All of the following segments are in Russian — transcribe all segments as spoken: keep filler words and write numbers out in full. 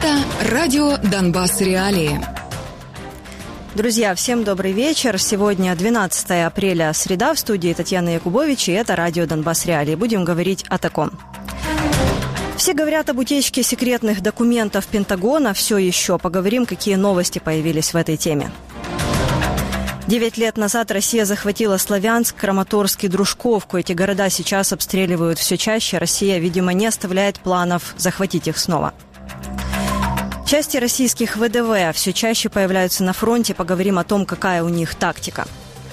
Это радио «Донбасс Реалии». Друзья, всем добрый вечер. Сегодня двенадцатое апреля, среда, в студии Татьяна Якубович, и это радио «Донбасс Реалии». Будем говорить о таком. Все говорят об утечке секретных документов Пентагона. Все еще поговорим, какие новости появились в этой теме. Девять лет назад Россия захватила Славянск, Краматорск и Дружковку. Эти города сейчас обстреливают все чаще. Россия, видимо, не оставляет планов захватить их снова. Части российских ВДВ все чаще появляются на фронте. Поговорим о том, какая у них тактика.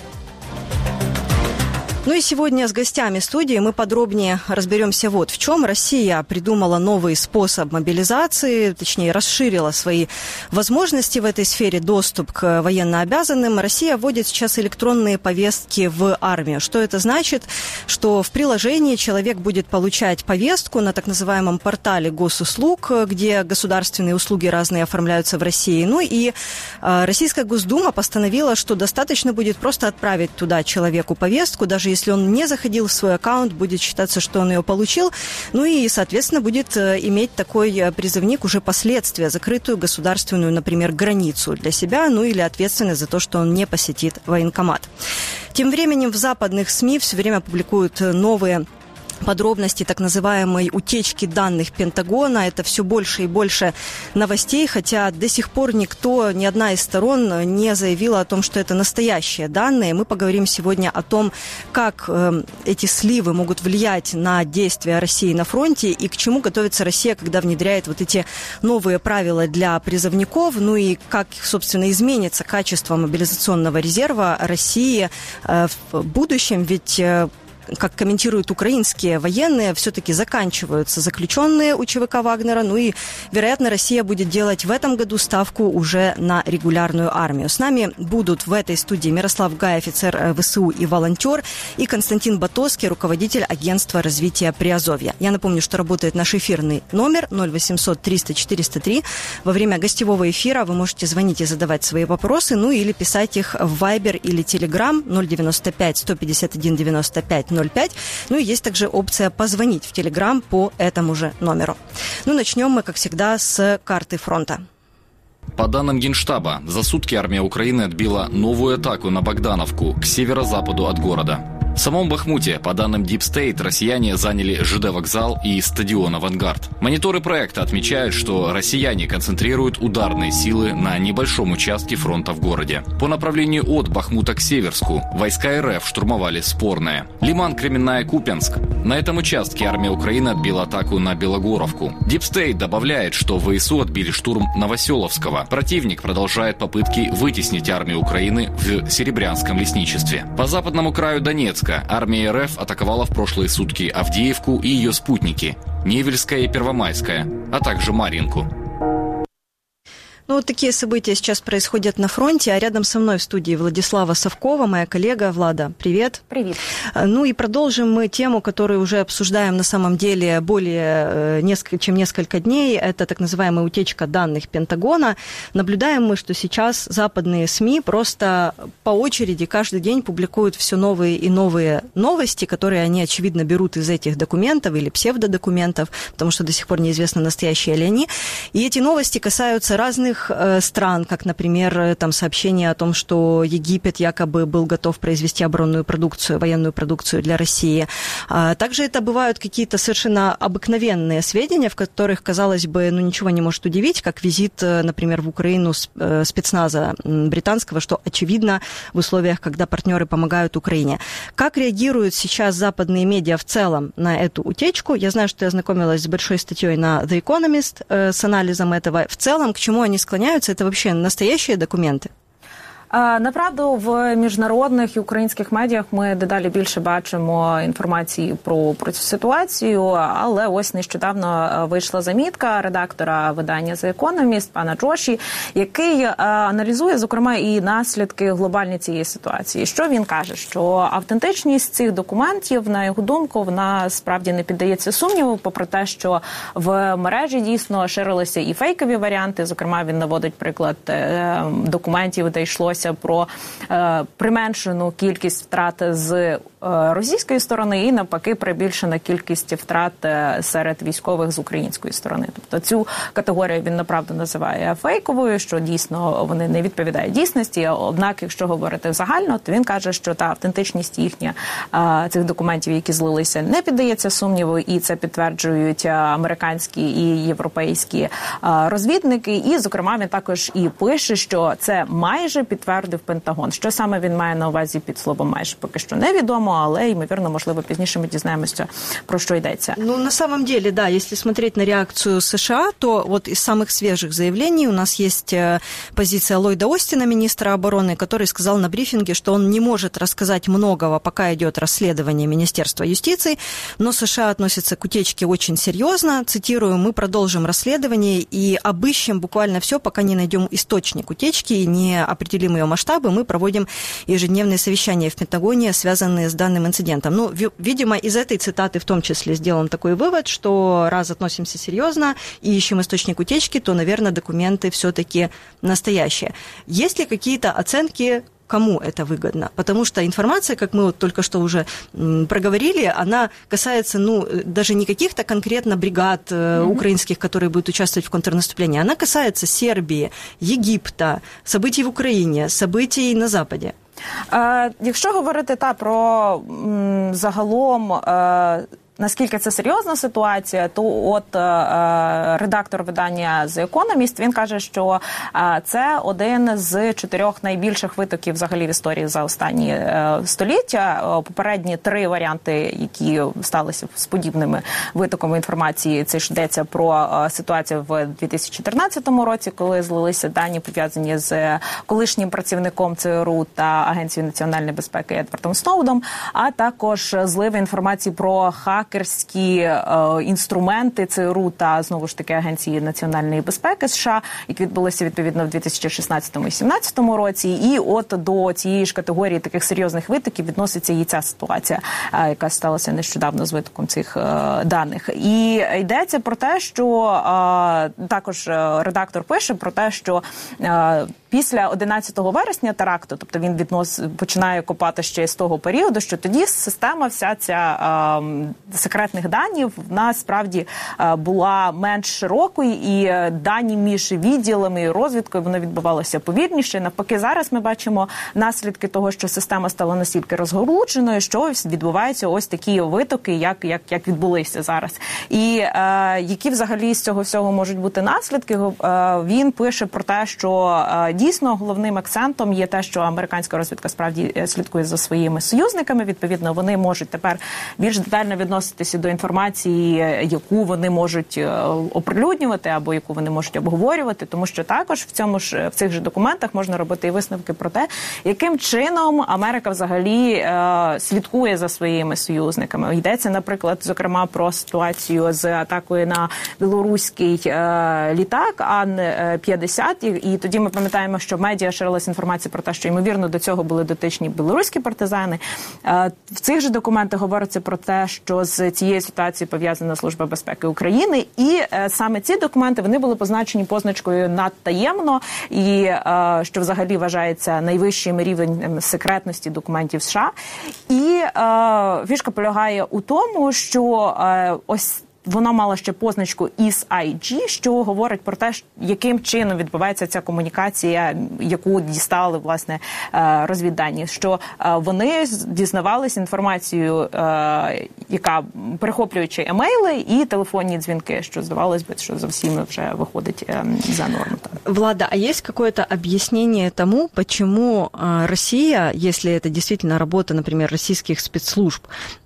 Ну и сегодня с гостями студии мы подробнее разберемся вот в чем. Россия придумала новый способ мобилизации, точнее расширила свои возможности в этой сфере, доступ к военнообязанным. Россия вводит сейчас электронные повестки в армию. Что это значит? Что в приложении человек будет получать повестку на так называемом портале госуслуг, где государственные услуги разные оформляются в России. Ну и э, Российская Госдума постановила, что достаточно будет просто отправить туда человеку повестку, даже если он не заходил в свой аккаунт, будет считаться, что он ее получил. Ну и, соответственно, будет иметь такой призывник уже последствия, закрытую государственную, например, границу для себя, ну или ответственность за то, что он не посетит военкомат. Тем временем в западных СМИ все время публикуют новые подробности так называемой утечки данных Пентагона. Это все больше и больше новостей, хотя до сих пор никто, ни одна из сторон не заявила о том, что это настоящие данные. Мы поговорим сегодня о том, как э, эти сливы могут влиять на действия России на фронте и к чему готовится Россия, когда внедряет вот эти новые правила для призывников, ну и как, собственно, изменится качество мобилизационного резерва России э, в будущем, ведь э, как комментируют украинские военные, все-таки заканчиваются заключенные у ЧВК Вагнера, ну и, вероятно, Россия будет делать в этом году ставку уже на регулярную армию. С нами будут в этой студии Мирослав Гай, офицер ВСУ и волонтер, и Константин Батоский, руководитель агентства развития Приазовья. Я напомню, что работает наш эфирный номер ноль восемьсот триста четыреста три. Во время гостевого эфира вы можете звонить и задавать свои вопросы, ну или писать их в Viber или Telegram ноль девяносто пять сто пятьдесят один девяносто пять ноль пять. Ну и есть также опция позвонить в Telegram по этому же номеру. Ну, начнем мы, как всегда, с карты фронта. По данным Генштаба, за сутки армия Украины отбила новую атаку на Богдановку к северо-западу от города. В самом Бахмуте, по данным Deep State, россияне заняли ЖД-вокзал и стадион «Авангард». Мониторы проекта отмечают, что россияне концентрируют ударные силы на небольшом участке фронта в городе. По направлению от Бахмута к Северску войска РФ штурмовали Спорное. Лиман, Кременная, Купянск. На этом участке армия Украины отбила атаку на Белогоровку. Deep State добавляет, что ВСУ отбили штурм Новоселовского. Противник продолжает попытки вытеснить армию Украины в Серебрянском лесничестве. По западному краю Донецка армия РФ атаковала в прошлые сутки Авдеевку и ее спутники, Невельская и Первомайская, а также Марьинку. Ну, вот такие события сейчас происходят на фронте, а рядом со мной в студии Владислава Совкова, моя коллега. Влада, привет. Привет. Ну и продолжим мы тему, которую уже обсуждаем на самом деле более несколько, чем несколько дней. Это так называемая утечка данных Пентагона. Наблюдаем мы, что сейчас западные СМИ просто по очереди каждый день публикуют все новые и новые новости, которые они, очевидно, берут из этих документов или псевдодокументов, потому что до сих пор неизвестно, настоящие ли они. И эти новости касаются разных стран, как, например, там сообщение о том, что Египет якобы был готов произвести оборонную продукцию, военную продукцию для России. Также это бывают какие-то совершенно обыкновенные сведения, в которых, казалось бы, ну ничего не может удивить, как визит, например, в Украину спецназа британского, что очевидно в условиях, когда партнеры помогают Украине. Как реагируют сейчас западные медиа в целом на эту утечку? Я знаю, что я ознакомилась с большой статьей на The Economist с анализом этого. В целом, к чему они склоняются, это вообще настоящие документы? Направду, в міжнародних і українських медіях ми дедалі більше бачимо інформації про, про цю ситуацію, але ось нещодавно вийшла замітка редактора видання The Economist, пана Джоші, який аналізує, зокрема, і наслідки глобальні цієї ситуації. Що він каже? Що автентичність цих документів, на його думку, вона справді не піддається сумніву, попри те, що в мережі дійсно ширилися і фейкові варіанти, зокрема, він наводить приклад документів, де йшлося про е, применшену кількість втрат з російської сторони і, навпаки, прибільшена кількість втрат серед військових з української сторони. Тобто цю категорію він, направду, називає фейковою, що дійсно вони не відповідають дійсності. Однак, якщо говорити загально, то він каже, що та автентичність їхня цих документів, які злилися, не піддається сумніву, і це підтверджують американські і європейські розвідники. І, зокрема, він також і пише, що це майже підтвердив Пентагон. Що саме він має на увазі під словом «майже», поки що невідомо, але, ймовірно, можливо, пізніше ми дізнаємося, про що йдеться. Ну, на самом деле, да, если смотреть на реакцию США, то вот из самых свежих заявлений у нас есть позиция Ллойда Остина, министра обороны, который сказал на брифинге, что он не может рассказать многого, пока идет расследование Министерства юстиции, но США относятся к утечке очень серьезно. Цитирую: «Мы продолжим расследование и обыщем буквально все, пока не найдем источник утечки и не определим ее масштабы. Мы проводим ежедневные совещания в Пентагоне, связанные с данным инцидентом». Ну, видимо, из этой цитаты в том числе сделан такой вывод, что раз относимся серьезно и ищем источник утечки, то, наверное, документы все-таки настоящие. Есть ли какие-то оценки, кому это выгодно? Потому что информация, как мы вот только что уже проговорили, она касается, ну, даже не каких-то конкретно бригад mm-hmm. украинских, которые будут участвовать в контрнаступлении, она касается Сербии, Египта, событий в Украине, событий на Западе. Е, якщо говорити та про м, загалом е, наскільки це серйозна ситуація, то от е, редактор видання The Economist, він каже, що е, це один з чотирьох найбільших витоків взагалі в історії за останні е, століття. Попередні три варіанти, які сталися з подібними витоками інформації, це ж йдеться про е, ситуацію в дві тисячі чотирнадцятому році, коли злилися дані, пов'язані з колишнім працівником ЦРУ та Агенцією національної безпеки Едвардом Сноудом, а також зливи інформації про хакерські е, інструменти ЦРУ та, знову ж таки, Агенції національної безпеки США, які відбулися, відповідно, в дві тисячі шістнадцятому і дві тисячі сімнадцятому році. І от до цієї ж категорії таких серйозних витоків відноситься і ця ситуація, е, яка сталася нещодавно з витоком цих е, даних. І йдеться про те, що е, також редактор пише про те, що е, після одинадцятого вересня теракту, тобто він віднос, починає копати ще з того періоду, що тоді система вся ця е, секретних даних насправді е, була менш широкою, і дані між відділами і розвідкою воно відбувалося повільніше. Навпаки, зараз ми бачимо наслідки того, що система стала настільки розголудженою, що відбуваються ось такі витоки, як, як, як відбулися зараз. І е, які взагалі з цього всього можуть бути наслідки, е, він пише про те, що е, дійсно головним акцентом є те, що американська розвідка справді слідкує за своїми союзниками. Відповідно, вони можуть тепер більш детально відноситися до інформації, яку вони можуть оприлюднювати або яку вони можуть обговорювати, тому що також в цьому ж в цих же документах можна робити і висновки про те, яким чином Америка взагалі е, слідкує за своїми союзниками. Йдеться, наприклад, зокрема про ситуацію з атакою на білоруський е, літак Ан п'ятдесят, і, і тоді ми пам'ятаємо, що в медіа ширилася інформація про те, що, ймовірно, до цього були дотичні білоруські партизани. Е, в цих же документах говориться про те, що з цією ситуацією пов'язана Служба безпеки України, і е, саме ці документи, вони були позначені позначкою «надтаємно», і е, що взагалі вважається найвищим рівнем секретності документів США. І е, фішка полягає у тому, що е, ось вона мала ще позначку ес ай джі, що говорить про те, яким чином відбувається ця комунікація, яку дістали, власне, розвіддані. Що вони дізнавалися інформацію, яка, перехоплюючи емейли і телефонні дзвінки, що, здавалось би, що за всіми вже виходить за норму. Влада, а есть какое-то объяснение тому, почему Россия, если это действительно работа, например, российских спецслужб,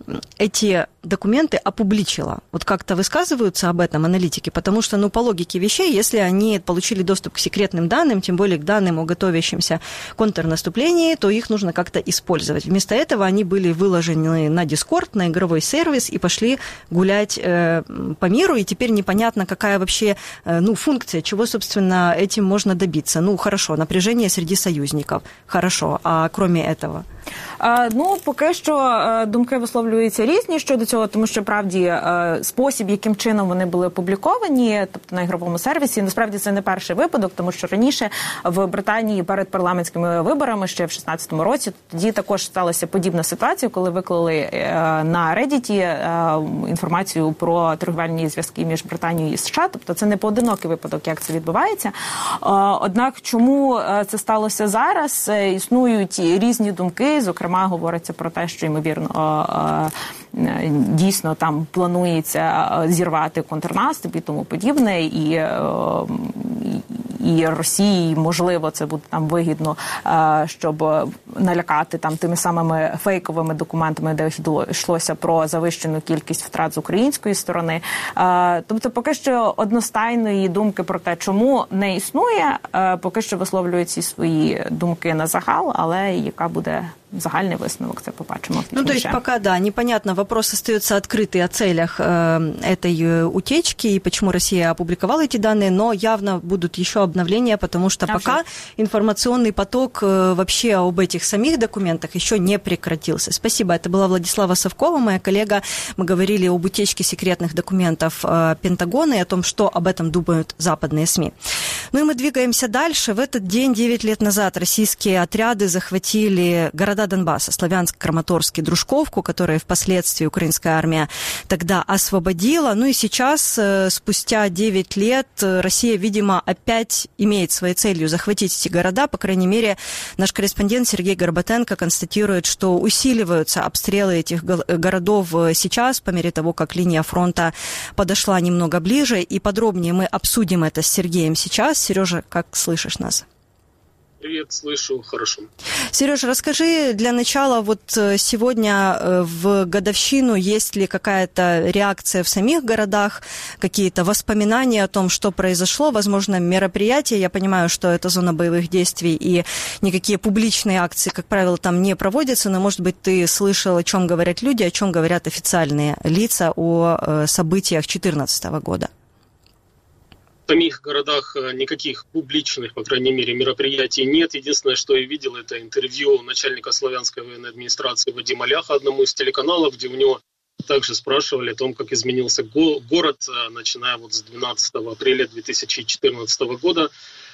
эти документы опубличила? Вот как-то высказываются об этом аналитики, потому что, ну, по логике вещей, если они получили доступ к секретным данным, тем более к данным о готовящемся контрнаступлении, то их нужно как-то использовать. Вместо этого они были выложены на Discord, на игровой сервис и пошли гулять э, по миру, и теперь непонятно, какая вообще, э, ну, функция, чего, собственно, этим можно добиться. Ну, хорошо, напряжение среди союзников, хорошо, а кроме этого? А, ну, поки що думки висловлюють висловлюються різні щодо цього, тому що, правді, спосіб, яким чином вони були опубліковані, тобто на ігровому сервісі, насправді це не перший випадок, тому що раніше в Британії перед парламентськими виборами ще в шістнадцятому році тоді також сталася подібна ситуація, коли виклали на Reddit інформацію про торгівельні зв'язки між Британією і США, тобто це не поодинокий випадок, як це відбувається. Однак, чому це сталося зараз? Існують різні думки, зокрема, говориться про те, що, ймовірно, дійсно там планується зірвати контрнаступ і тому подібне, і і Росії, можливо, це буде там вигідно, щоб налякати там тими самими фейковими документами, де йшлося про завищену кількість втрат з української сторони. Тобто поки що одностайної думки про те, чому не існує, поки що висловлюють ці свої думки на загал, але яка буде загальный высновок, це побачимо. Ну, то есть пока, да, непонятно, вопрос остается открытый о целях э, этой утечки и почему Россия опубликовала эти данные, но явно будут еще обновления, потому что а пока все. информационный поток э, вообще об этих самих документах еще не прекратился. Спасибо. Это была Владислава Совкова, моя коллега. Мы говорили об утечке секретных документов э, Пентагона и о том, что об этом думают западные СМИ. Ну и мы двигаемся дальше. В этот день, девять лет назад, российские отряды захватили города Донбасса, Славянск, Краматорск и Дружковку, которые впоследствии украинская армия тогда освободила. Ну и сейчас, спустя девять лет, Россия, видимо, опять имеет своей целью захватить эти города. По крайней мере, наш корреспондент Сергей Горбатенко констатирует, что усиливаются обстрелы этих городов сейчас, по мере того, как линия фронта подошла немного ближе. И подробнее мы обсудим это с Сергеем сейчас. Сережа, как слышишь нас? Привет, слышу хорошо. Сережа, расскажи для начала, вот сегодня в годовщину есть ли какая-то реакция в самих городах, какие-то воспоминания о том, что произошло, возможно, мероприятия? Я понимаю, что это зона боевых действий и никакие публичные акции, как правило, там не проводятся, но, может быть, ты слышал, о чем говорят люди, о чем говорят официальные лица о событиях две тысячи четырнадцатого года? В самих городах никаких публичных, по крайней мере, мероприятий нет. Единственное, что я видел, это интервью начальника Славянской военной администрации Вадима Ляха одному из телеканалов, где у него также спрашивали о том, как изменился го- город, начиная вот с двенадцатого апреля две тысячи четырнадцатого года.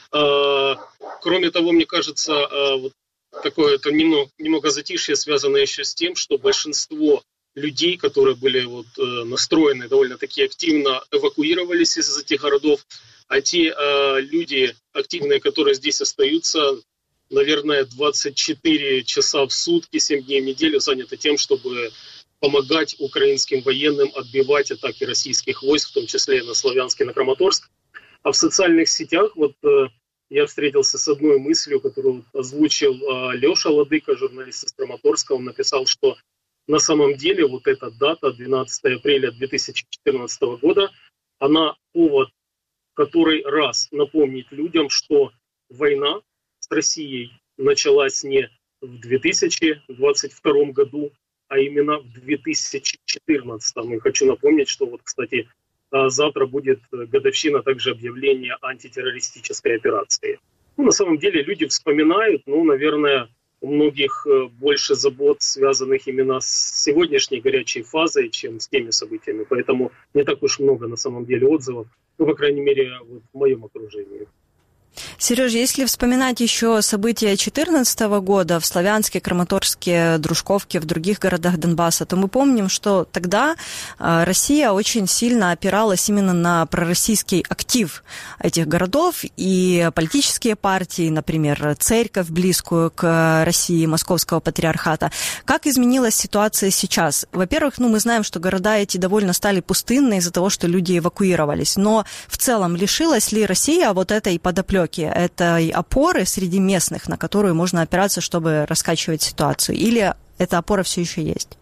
Кроме того, мне кажется, вот такое это немного, немного затишье связано еще с тем, что большинство людей, которые были вот, э, настроены довольно-таки активно, эвакуировались из этих городов, а те э, люди активные, которые здесь остаются, наверное, двадцать четыре часа в сутки, семь дней в неделю заняты тем, чтобы помогать украинским военным отбивать атаки российских войск, в том числе на Славянск и на Краматорск. А в социальных сетях вот э, я встретился с одной мыслью, которую озвучил э, Леша Ладыка, журналист из Краматорска. Он написал, что на самом деле вот эта дата, двенадцатого апреля две тысячи четырнадцатого года, она повод, который раз напомнить людям, что война с Россией началась не в две тысячи двадцать втором году, а именно в две тысячи четырнадцатом. И хочу напомнить, что вот, кстати, завтра будет годовщина также объявления антитеррористической операции. Ну, на самом деле люди вспоминают, ну, наверное, у многих больше забот, связанных именно с сегодняшней горячей фазой, чем с теми событиями. Поэтому не так уж много на самом деле отзывов, ну, по крайней мере, вот в моем окружении. Сереж, если вспоминать еще события две тысячи четырнадцатого года в Славянске, Краматорске, Дружковке, в других городах Донбасса, то мы помним, что тогда Россия очень сильно опиралась именно на пророссийский актив этих городов, и политические партии, например, церковь, близкую к России, Московского патриархата. Как изменилась ситуация сейчас? Во-первых, ну, мы знаем, что города эти довольно стали пустынны из-за того, что люди эвакуировались, но в целом лишилась ли Россия вот этой подоплеки, этой опоры среди местных, на которую можно опираться, чтобы раскачивать ситуацию? Или эта опора все еще есть?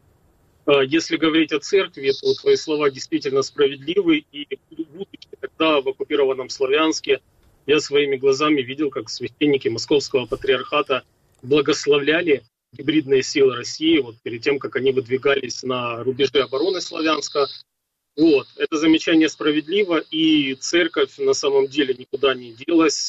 Если говорить о церкви, то твои слова действительно справедливы. И будучи тогда в оккупированном Славянске, я своими глазами видел, как священники Московского патриархата благословляли гибридные силы России вот перед тем, как они выдвигались на рубежи обороны Славянска. Вот, это замечание справедливо, и церковь на самом деле никуда не делась.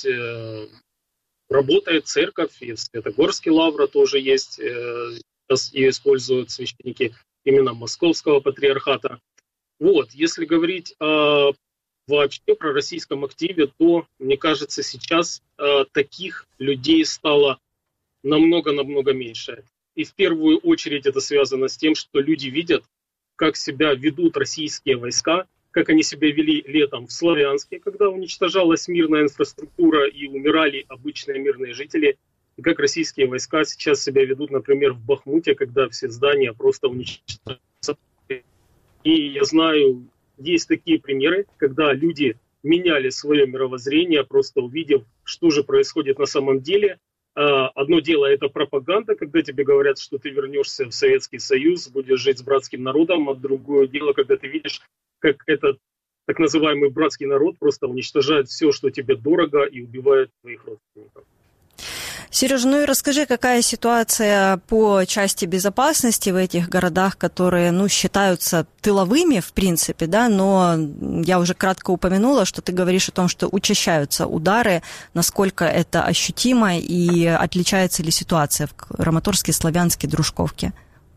Работает церковь, и в Святогорске лавра тоже есть, сейчас ее используют священники именно Московского патриархата. Вот, если говорить о, вообще про российском активе, то, мне кажется, сейчас э, таких людей стало намного-намного меньше. И в первую очередь это связано с тем, что люди видят, как себя ведут российские войска, как они себя вели летом в Славянске, когда уничтожалась мирная инфраструктура и умирали обычные мирные жители, и как российские войска сейчас себя ведут, например, в Бахмуте, когда все здания просто уничтожаются. И я знаю, есть такие примеры, когда люди меняли свое мировоззрение, просто увидев, что же происходит на самом деле. Одно дело – это пропаганда, когда тебе говорят, что ты вернешься в Советский Союз, будешь жить с братским народом, а другое дело, когда ты видишь, как этот так называемый братский народ просто уничтожает все, что тебе дорого, и убивает твоих родственников. Сережа, ну и расскажи, какая ситуация по части безопасности в этих городах, которые, ну, считаются тыловыми, в принципе, да, но я уже кратко упомянула, что ты говоришь о том, что учащаются удары, насколько это ощутимо и отличается ли ситуация в Краматорске, Славянске, Дружковке?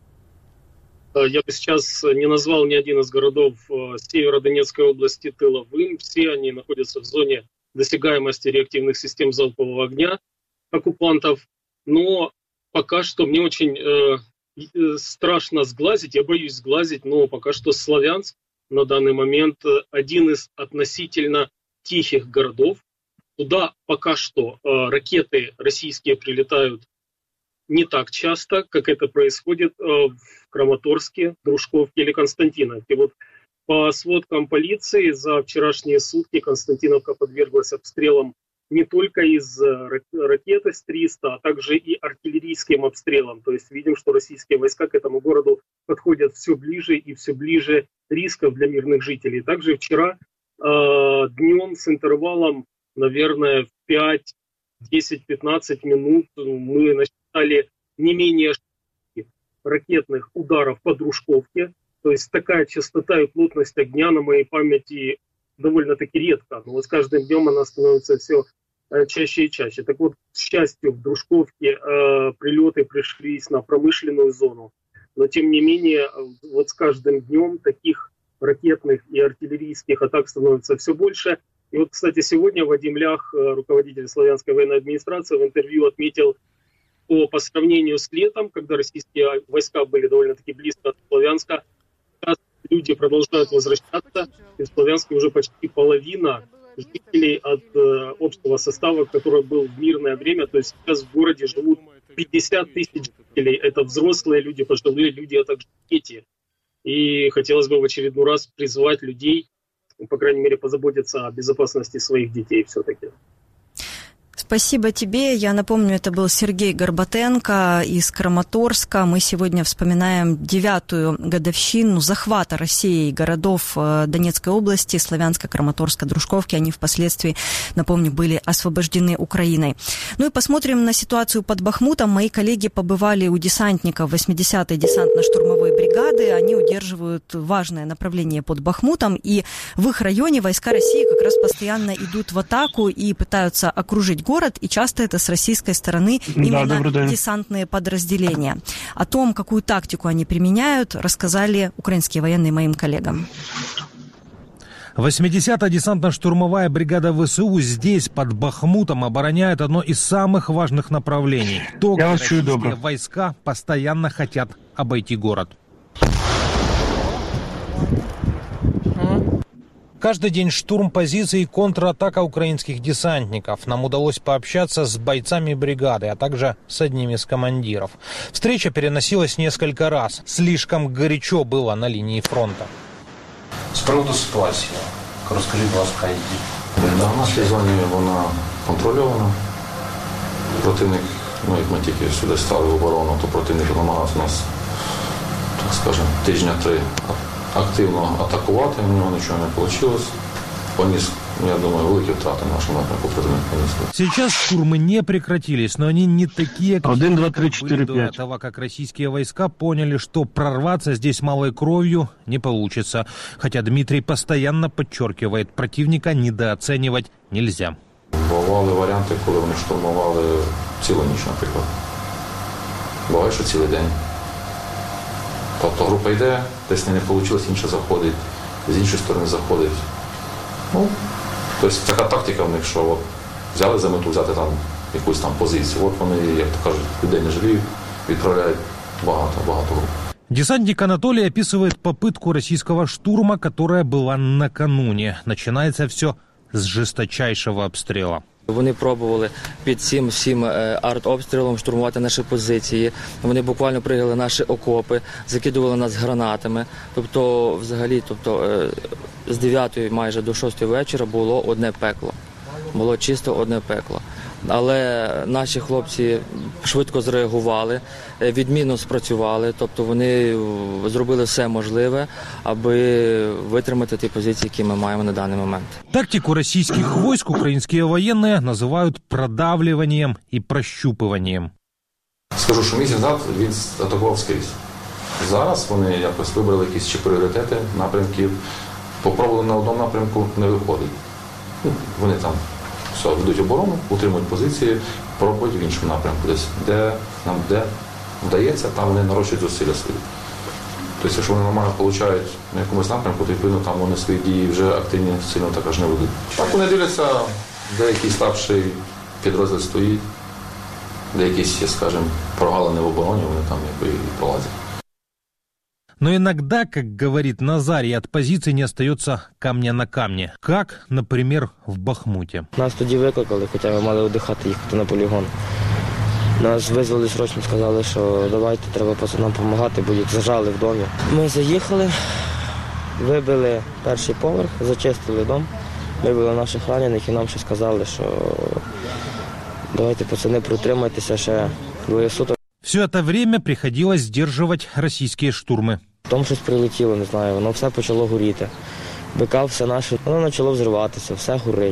Я бы сейчас не назвал ни один из городов Северодонецкой области тыловым. Все они находятся в зоне досягаемости реактивных систем залпового огня оккупантов. Но пока что мне очень э, страшно сглазить, я боюсь сглазить, но пока что Славянск на данный момент один из относительно тихих городов. Туда пока что э, ракеты российские прилетают не так часто, как это происходит э, в Краматорске, Дружковке или Константиновке. Вот по сводкам полиции за вчерашние сутки Константиновка подверглась обстрелам не только из ракет эс триста, а также и артиллерийским обстрелам. То есть видим, что российские войска к этому городу подходят все ближе и все ближе рисков для мирных жителей. Также вчера э, днем с интервалом, наверное, в пять, десять, пятнадцать минут мы насчитали не менее ракетных ударов по Дружковке. То есть такая частота и плотность огня на моей памяти довольно-таки редко. Но вот с каждым днем она становится все чаще и чаще. Так вот, к счастью, в Дружковке э, прилеты пришлись на промышленную зону. Но тем не менее, вот с каждым днем таких ракетных и артиллерийских атак становится все больше. И вот, кстати, сегодня Вадим Лях, руководитель Славянской военной администрации, в интервью отметил, что по сравнению с летом, когда российские войска были довольно-таки близко от Славянска, люди продолжают возвращаться, и в Славянске уже почти половина жителей от э, общего состава, который был в мирное время. То есть сейчас в городе живут пятьдесят тысяч жителей. Это взрослые люди, пожилые люди, а также дети. И хотелось бы в очередной раз призвать людей, по крайней мере, позаботиться о безопасности своих детей все-таки. Спасибо тебе. Я напомню, это был Сергей Горбатенко из Краматорска. Мы сегодня вспоминаем девятую годовщину захвата Россией городов Донецкой области, Славянска, Краматорска, Дружковки. Они впоследствии, напомню, были освобождены Украиной. Ну и посмотрим на ситуацию под Бахмутом. Мои коллеги побывали у десантников восьмидесятой десантно-штурмовой бригады. Они удерживают важное направление под Бахмутом. И в их районе войска России как раз постоянно идут в атаку и пытаются окружить город. И часто это с российской стороны именно да, десантные подразделения. О том, какую тактику они применяют, рассказали украинские военные моим коллегам. восьмидесятая десантно-штурмовая бригада ВСУ здесь, под Бахмутом, обороняет одно из самых важных направлений. То, где российские войска постоянно хотят обойти город. Каждый день штурм позиций и контратака украинских десантников. Нам удалось пообщаться с бойцами бригады, а также с одним из командиров. Встреча переносилась несколько раз. Слишком горячо было на линии фронта. З приводу ситуації, розкажіть, будь ласка, які? На нашій зоні вона контрольована. Противник, ну як ми тільки сюди стали в оборону, то противник намагався нас, так скажемо, тижня три активно атакувати, у нього ничего не получилось. Поніс, я думаю, великі втрати нашому напрямку противник понесли. Сейчас штурмы не прекратились, но они не такие, как один, два, три, четыре, до этого, как российские войска поняли, что прорваться здесь малой кровью не получится. Хотя Дмитрий постоянно подчеркивает, противника недооценивать нельзя. Бували варіанти, коли вони штурмували цілу ніч, наприклад. Буває, що цілий день. Тобто група йде, десь не вийшло, інша заходить, з іншої сторони заходить. Ну, тобто така тактика в них, що от, взяли за мету взяти там якусь там позицію. От вони, як то кажуть, людей не жаліють, відправляють багато-багато груп. Десантник Анатолий описывает попытку российского штурма, которая была накануне. Начинается все с жесточайшего обстрела. Вони пробували під цим всім артобстрілом штурмувати наші позиції. Вони буквально пригали наші окопи, закидували нас гранатами. Тобто, взагалі, тобто, з дев'ятої майже до шостої вечора було одне пекло. Було чисто одне пекло. Але наші хлопці швидко зреагували, відмінно спрацювали, тобто вони зробили все можливе, аби витримати ті позиції, які ми маємо на даний момент. Тактику российских войск украинские военные называют продавливанием и прощупыванием. Скажу, що місяць назад він атакував скрізь. Зараз вони якось вибрали якісь чи пріоритети напрямків, попробували на одному напрямку, не виходить. Вони там все, ведуть оборону, утримують позиції, пробують в іншому напрямку десь. Де нам де вдається, там вони нарощують зусилля свої. Тобто, якщо вони нормально получають на якомусь напрямку, то відповідно там вони свої дії вже активні сильно також не ведуть. Так вони дивляться, де якийсь слабший підрозділ стоїть, де якісь, скажімо, прогалини в обороні, вони там якби і пролазять. Но иногда, как говорит Назарий, от позиций не остается камня на камне. Как, например, в Бахмуте. Нас тоді викликали, хоча ми мали віддихати, їхати на полігон. Нас визвали срочно, сказали, що давайте, треба пацанам допомагати, бо їх зажали в домі. Ми заїхали, вибили перший поверх, зачистили дом, вибили наших ранених і нам ще сказали, що давайте, пацани, протримайтеся ще двоє суток. Все это время приходилось сдерживать российские штурмы. Потім щось прилетіло, не знаю, воно все почало горіти. БК все наше, воно почало взриватися, все горить.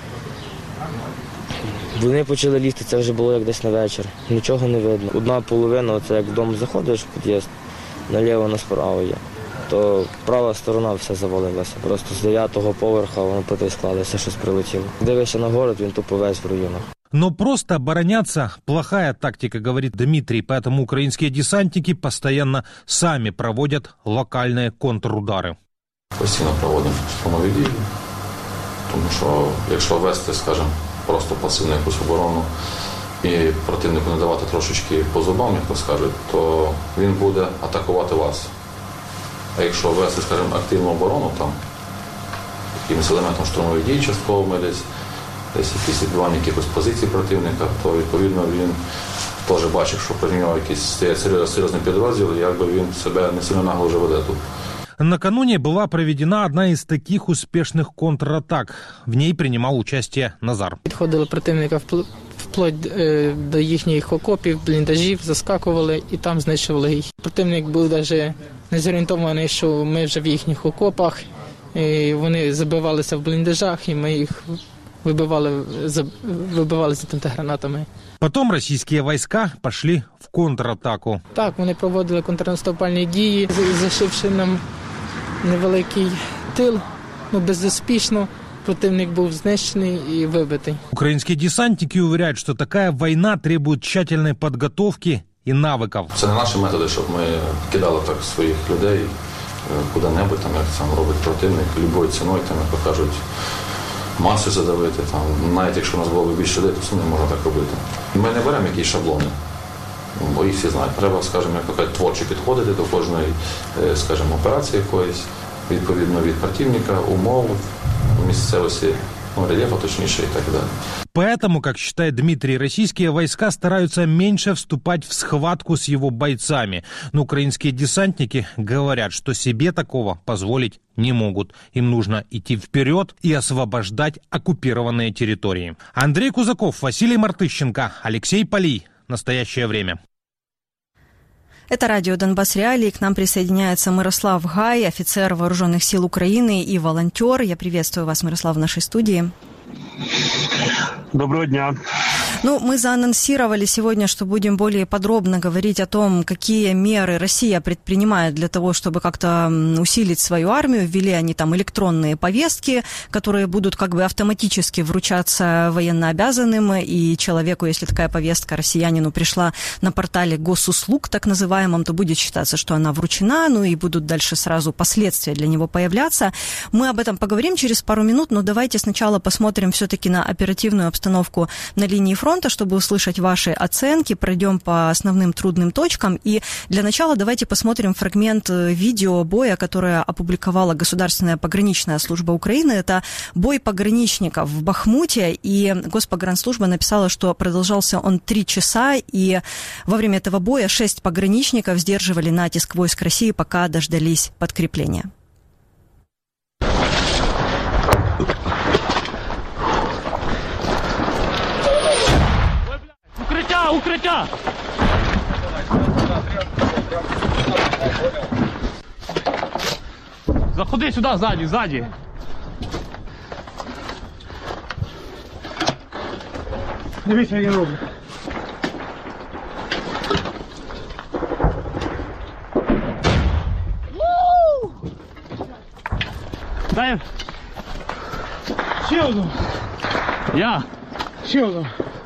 Вони почали лізти, це вже було як десь на вечір. Нічого не видно. Одна половина, це як в дом заходиш в під'їзд, наліво, насправа є. То права сторона вся завалилася. Просто з дев'ятого поверха воно плити склалися, щось прилетіло. Дивишся на город, він тупо весь в руїнах. Но просто обороняться – плохая тактика, говорит Дмитрий, поэтому украинские десантники постоянно сами проводят локальные контрудары. Постійно проводимо штурмові дії, тому що якщо вести, скажімо, просто пасивну якусь оборону і противнику не давати трошечки по зубам, як то скажуть, то він буде атакувати вас. А якщо вести, скажімо, активну оборону, там, якимось елементом штурмових дій частково десь, десь якісь відбивання якихось позицій противника, то відповідно він теж бачив, що про нього якийсь стоять серйозний підрозділ, і якби він себе не сильно нагло вже веде тут. Накануне была проведена одна из таких успешных контратак. В ней принимал участие Назар. Підходили противника вплоть до їхніх окопів, бліндажів, заскакували і там знищували їх. Противник був навіть не зорієнтований, що ми вже в їхніх окопах. І вони забивалися в бліндажах, і ми їх вибивали, вибивали з гранатами. Потом российские войска пошли в контратаку. Так, вони проводили контрнаступальні дії, зашивши нам невеликий тил, ну безуспішно. Противник був знищений і вибитий. Украинские десантники уверяют, что такая война требует тщательной подготовки и навыков. Це не наші методи, щоб ми кидали так своїх людей куди-небудь, там, як там робить противник, любою ціною, там, як кажуть, масу задавити, там, навіть якщо у нас було б більше людей, то все не можна так робити. Ми не беремо якісь шаблони, бо їх всі знають. Треба, скажімо, як кажуть, творчо підходити до кожної, скажімо, операції якоїсь, відповідно від противника, умов, місцевості, ну, рельєфа точніше і так далі. Поэтому, как считает Дмитрий, российские войска стараются меньше вступать в схватку с его бойцами. Но украинские десантники говорят, что себе такого позволить не могут. Им нужно идти вперед и освобождать оккупированные территории. Андрей Кузаков, Василий Мартыщенко, Алексей Полий. Настоящее время. Это радио «Донбасс Реалии». К нам присоединяется Мирослав Гай, офицер Вооруженных сил Украины и волонтер. Я приветствую вас, Мирослав, в нашей студии. Доброго дня. Ну, мы заанонсировали сегодня, что будем более подробно говорить о том, какие меры Россия предпринимает для того, чтобы как-то усилить свою армию. Ввели они там электронные повестки, которые будут как бы автоматически вручаться военнообязанным, и человеку, если такая повестка россиянину пришла на портале госуслуг, так называемом, то будет считаться, что она вручена, ну и будут дальше сразу последствия для него появляться. Мы об этом поговорим через пару минут, но давайте сначала посмотрим все-таки на оперативную обстановку на линии фронта, чтобы услышать ваши оценки, пройдем по основным трудным точкам. И для начала давайте посмотрим фрагмент видео боя, которое опубликовала Государственная пограничная служба Украины. Это бой пограничников в Бахмуте, и Госпогранслужба написала, что продолжался он три часа, и во время этого боя шесть пограничников сдерживали натиск войск России, пока дождались подкрепления. Укриття! Укриття! Заходи сюди, ззаді, ззаді. Дивіться, як він робить. Дай. Ще одну. Я. Ще одну.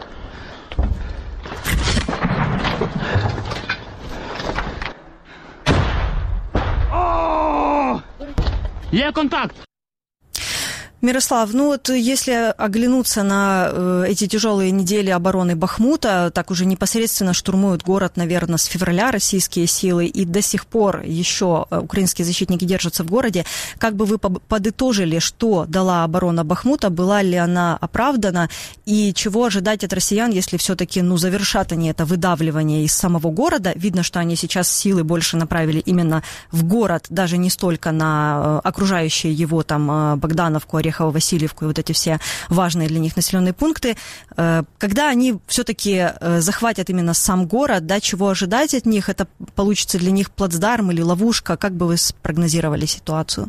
Є контакт. Мирослав, ну вот если оглянуться на э, эти тяжелые недели обороны Бахмута, так уже непосредственно штурмуют город, наверное, с февраля российские силы, и до сих пор еще украинские защитники держатся в городе, как бы вы подытожили, что дала оборона Бахмута, была ли она оправдана, и чего ожидать от россиян, если все-таки, ну, завершат они это выдавливание из самого города? Видно, что они сейчас силы больше направили именно в город, даже не столько на э, окружающие его там э, Богдановку, Орехово, Васильевку и вот эти все важные для них населенные пункты. Когда они все-таки захватят именно сам город, да, чего ожидать от них? Это получится для них плацдарм или ловушка? Как бы вы спрогнозировали ситуацию?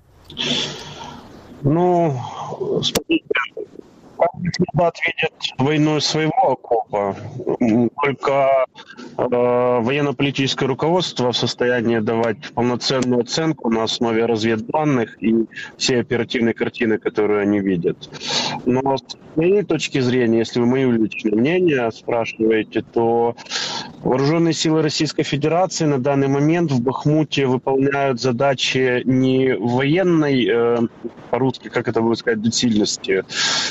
Ну, смотрите, солдат видит войну своего окопа, только э, военно-политическое руководство в состоянии давать полноценную оценку на основе разведданных и всей оперативной картины, которую они видят. Но с моей точки зрения, если вы мое личное мнение спрашиваете, то вооруженные силы Российской Федерации на данный момент в Бахмуте выполняют задачи не военной, э, по-русски, как это будет сказать, доцильности,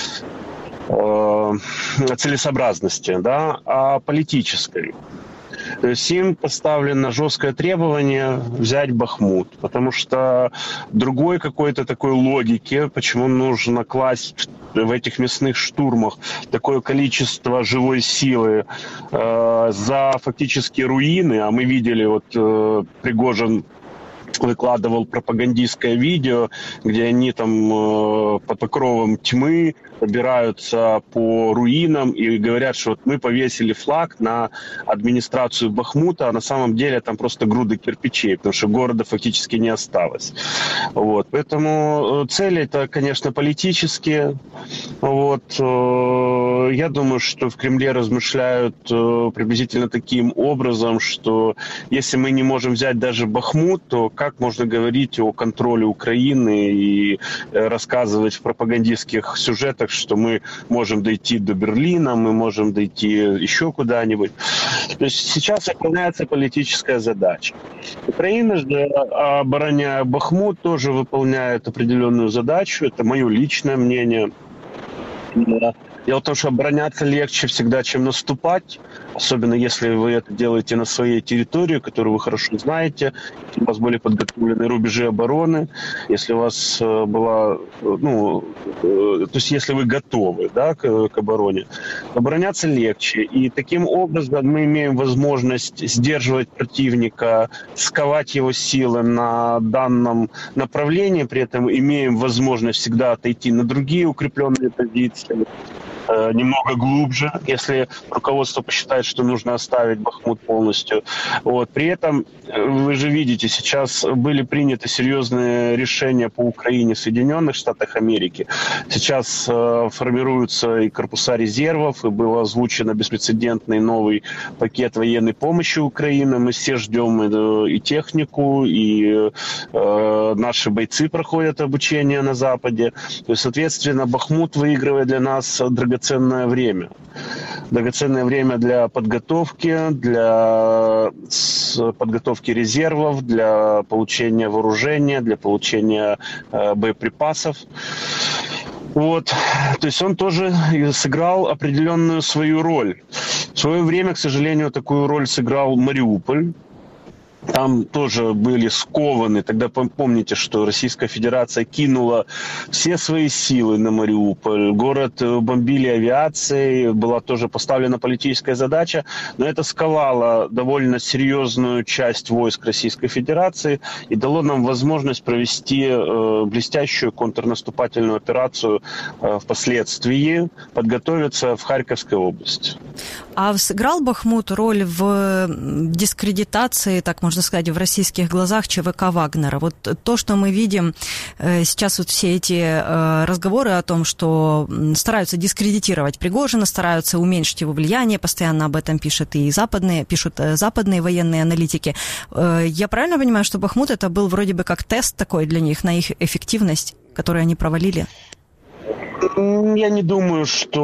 целесообразности, да, а политической. То есть им поставлено жесткое требование взять Бахмут, потому что другой какой-то такой логики, почему нужно класть в этих мясных штурмах такое количество живой силы э, за фактически руины, а мы видели, вот э, Пригожин выкладывал пропагандистское видео, где они там э, под покровом тьмы побираются по руинам и говорят, что вот мы повесили флаг на администрацию Бахмута, а на самом деле там просто груды кирпичей, потому что города фактически не осталось. Вот. Поэтому цели-то, конечно, политические. Вот. Я думаю, что в Кремле размышляют приблизительно таким образом, что если мы не можем взять даже Бахмут, то как можно говорить о контроле Украины и рассказывать в пропагандистских сюжетах, что мы можем дойти до Берлина, мы можем дойти еще куда-нибудь. То есть сейчас выполняется политическая задача. Украина же, обороняя Бахмут, тоже выполняет определенную задачу. Это мое личное мнение. Дело в том, что обороняться легче всегда, чем наступать, особенно если вы это делаете на своей территории, которую вы хорошо знаете, если у вас были подготовлены рубежи обороны, если у вас была, ну, то есть если вы готовы, да, к, к обороне, обороняться легче. И таким образом мы имеем возможность сдерживать противника, сковать его силы на данном направлении, при этом имеем возможность всегда отойти на другие укрепленные позиции. э, немного глубже, если руководство посчитает, что нужно оставить Бахмут полностью. Вот. При этом, вы же видите, сейчас были приняты серьезные решения по Украине в Соединенных Штатах Америки. Сейчас э, формируются и корпуса резервов, и был озвучен беспрецедентный новый пакет военной помощи Украине. Мы все ждем и, и технику, и э, наши бойцы проходят обучение на Западе. То есть, соответственно, Бахмут выигрывает для нас драгоценное время. Драгоценное время для подготовки, для подготовки резервов, для получения вооружения, для получения э, боеприпасов. Вот. То есть он тоже сыграл определенную свою роль. В свое время, к сожалению, такую роль сыграл Мариуполь. Там тоже были скованы. Тогда помните, что Российская Федерация кинула все свои силы на Мариуполь. Город бомбили авиацией, была тоже поставлена политическая задача, но это сковало довольно серьезную часть войск Российской Федерации и дало нам возможность провести э, блестящую контрнаступательную операцию э, впоследствии, подготовиться в Харьковской области. А сыграл Бахмут роль в дискредитации, так можно сказать, в российских глазах ЧВК Вагнера? Вот то, что мы видим сейчас, вот все эти разговоры о том, что стараются дискредитировать Пригожина, стараются уменьшить его влияние, постоянно об этом пишут и западные, пишут западные военные аналитики. Я правильно понимаю, что Бахмут это был вроде бы как тест такой для них на их эффективность, которую они провалили? Я не думаю,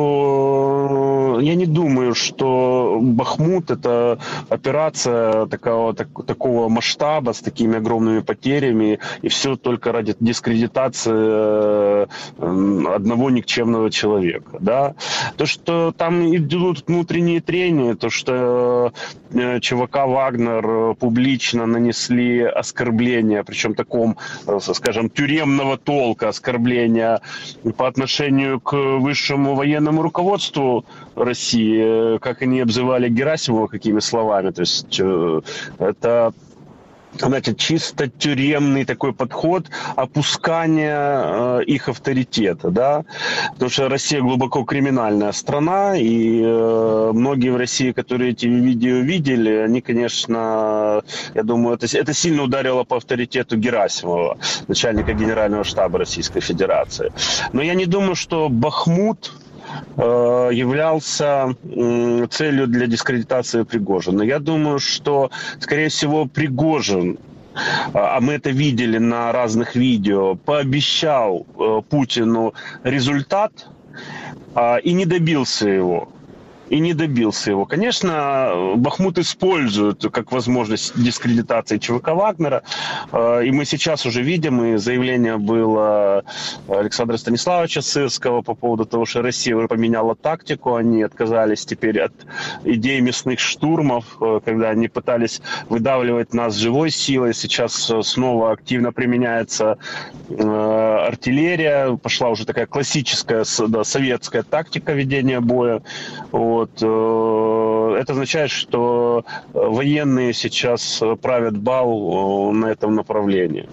что я не думаю, что Бахмут это операция такого, так, такого масштаба с такими огромными потерями, и все только ради дискредитации одного никчемного человека. Да? То, что там идут внутренние трения, то, что ЧВК «Вагнер» публично нанесли оскорбления, причем таком, скажем, тюремного толка оскорбления по отношению к высшему военному руководству России, как они обзывали Герасимова, какими словами. То есть это, знаете, чисто тюремный такой подход опускания э, их авторитета, да, потому что Россия глубоко криминальная страна, и э, многие в России, которые эти видео видели, они, конечно, я думаю, это, это сильно ударило по авторитету Герасимова, начальника Генерального штаба Российской Федерации. Но я не думаю, что Бахмут являлся целью для дискредитации Пригожина. Я думаю, что, скорее всего, Пригожин, а мы это видели на разных видео, пообещал Путину результат и не добился его. И не добился его. Конечно, Бахмут использует как возможность дискредитации ЧВК Вагнера. И мы сейчас уже видим, и заявление было Александра Станиславовича Сырского по поводу того, что Россия уже поменяла тактику. Они отказались теперь от идеи мясных штурмов, когда они пытались выдавливать нас живой силой. Сейчас снова активно применяется артиллерия. Пошла уже такая классическая, да, советская тактика ведения боя. Вот. Это означает, что военные сейчас правят бал на этом направлении.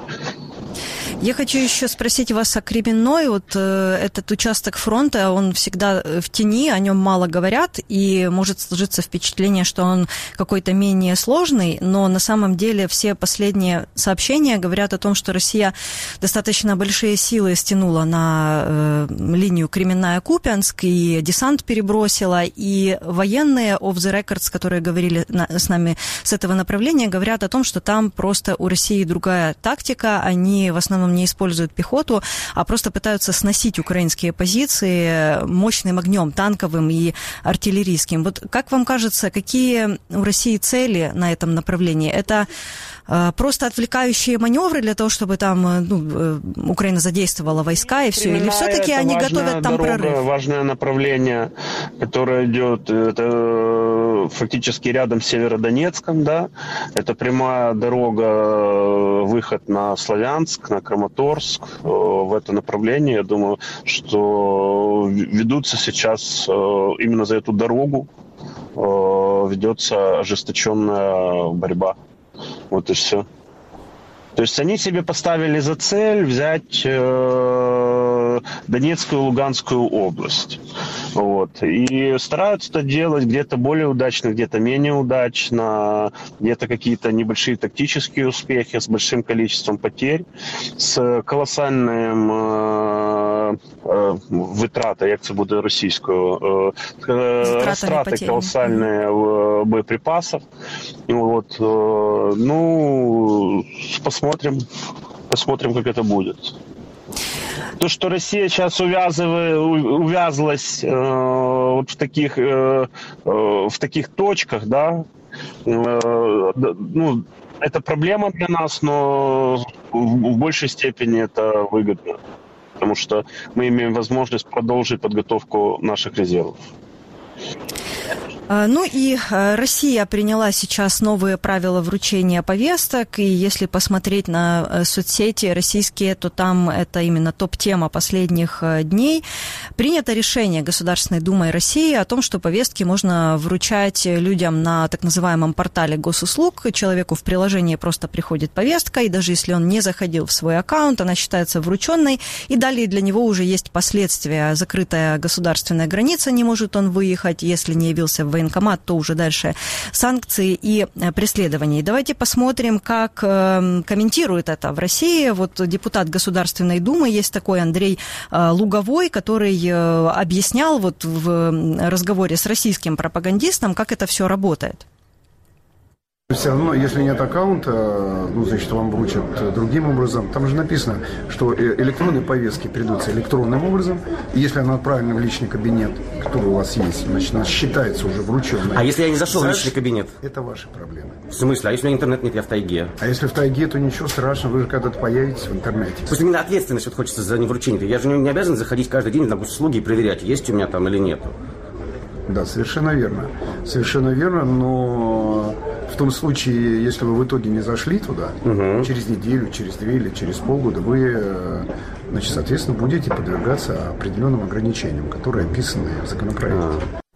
Я хочу еще спросить вас о Кременной. Вот э, этот участок фронта, он всегда в тени, о нем мало говорят, и может сложиться впечатление, что он какой-то менее сложный, но на самом деле все последние сообщения говорят о том, что Россия достаточно большие силы стянула на э, линию Кременная-Купянск, и десант перебросила, и военные off the records, которые говорили на, с нами с этого направления, говорят о том, что там просто у России другая тактика, они в основном не используют пехоту, а просто пытаются сносить украинские позиции мощным огнем, танковым и артиллерийским. Вот как вам кажется, какие у России цели на этом направлении? Это э, просто отвлекающие маневры для того, чтобы там ну, Украина задействовала войска и все? Или все-таки они готовят там дорога, прорыв? Важное направление, которое идет, это фактически рядом с Северодонецком, да, это прямая дорога, выход на Славянск, на Краматорск, в это направление. Я думаю, что ведутся сейчас именно за эту дорогу, ведется ожесточенная борьба. Вот и все. То есть они себе поставили за цель взять э, Донецкую и Луганскую область. Вот. И стараются это делать где-то более удачно, где-то менее удачно, где-то какие-то небольшие тактические успехи с большим количеством потерь, с колоссальным э, э, витрата, як це буде російською, э, розтрати колоссальные э, боеприпасов. Вот. Э, ну, посмотрим, посмотрим, как это будет. То, что Россия сейчас увязывает, увязалась э, вот в таких, э, э, в таких точках, да, э, ну, это проблема для нас, но в, в большей степени это выгодно, потому что мы имеем возможность продолжить подготовку наших резервов. Ну и Россия приняла сейчас новые правила вручения повесток, и если посмотреть на соцсети российские, то там это именно топ-тема последних дней. Принято решение Государственной Думой России о том, что повестки можно вручать людям на так называемом портале госуслуг. Человеку в приложении просто приходит повестка, и даже если он не заходил в свой аккаунт, она считается врученной, и далее для него уже есть последствия. Закрытая государственная граница, не может он выехать, если не явился в военкомат, то уже дальше санкции и преследования. Давайте посмотрим, как комментирует это в России. Вот депутат Государственной Думы есть такой Андрей Луговой, который объяснял вот в разговоре с российским пропагандистом, как это все работает. Все равно, если нет аккаунта, ну, значит, вам вручат другим образом. Там же написано, что электронные повестки придутся электронным образом. И если она отправлена в личный кабинет, который у вас есть, значит, она считается уже врученной. А если я не зашел Знаешь, в личный кабинет? Это ваши проблемы. В смысле? А если у меня интернет нет, я в тайге? А если в тайге, то ничего страшного, вы же когда-то появитесь в интернете. То есть именно ответственность вот хочется за невручение. Я же не обязан заходить каждый день на госуслуги и проверять, есть у меня там или нет. Да, совершенно верно. Совершенно верно, но в том случае, если вы в итоге не зашли туда, угу. через неделю, через две или через полгода, вы, значит, соответственно, будете подвергаться определенным ограничениям, которые описаны в законопроекте.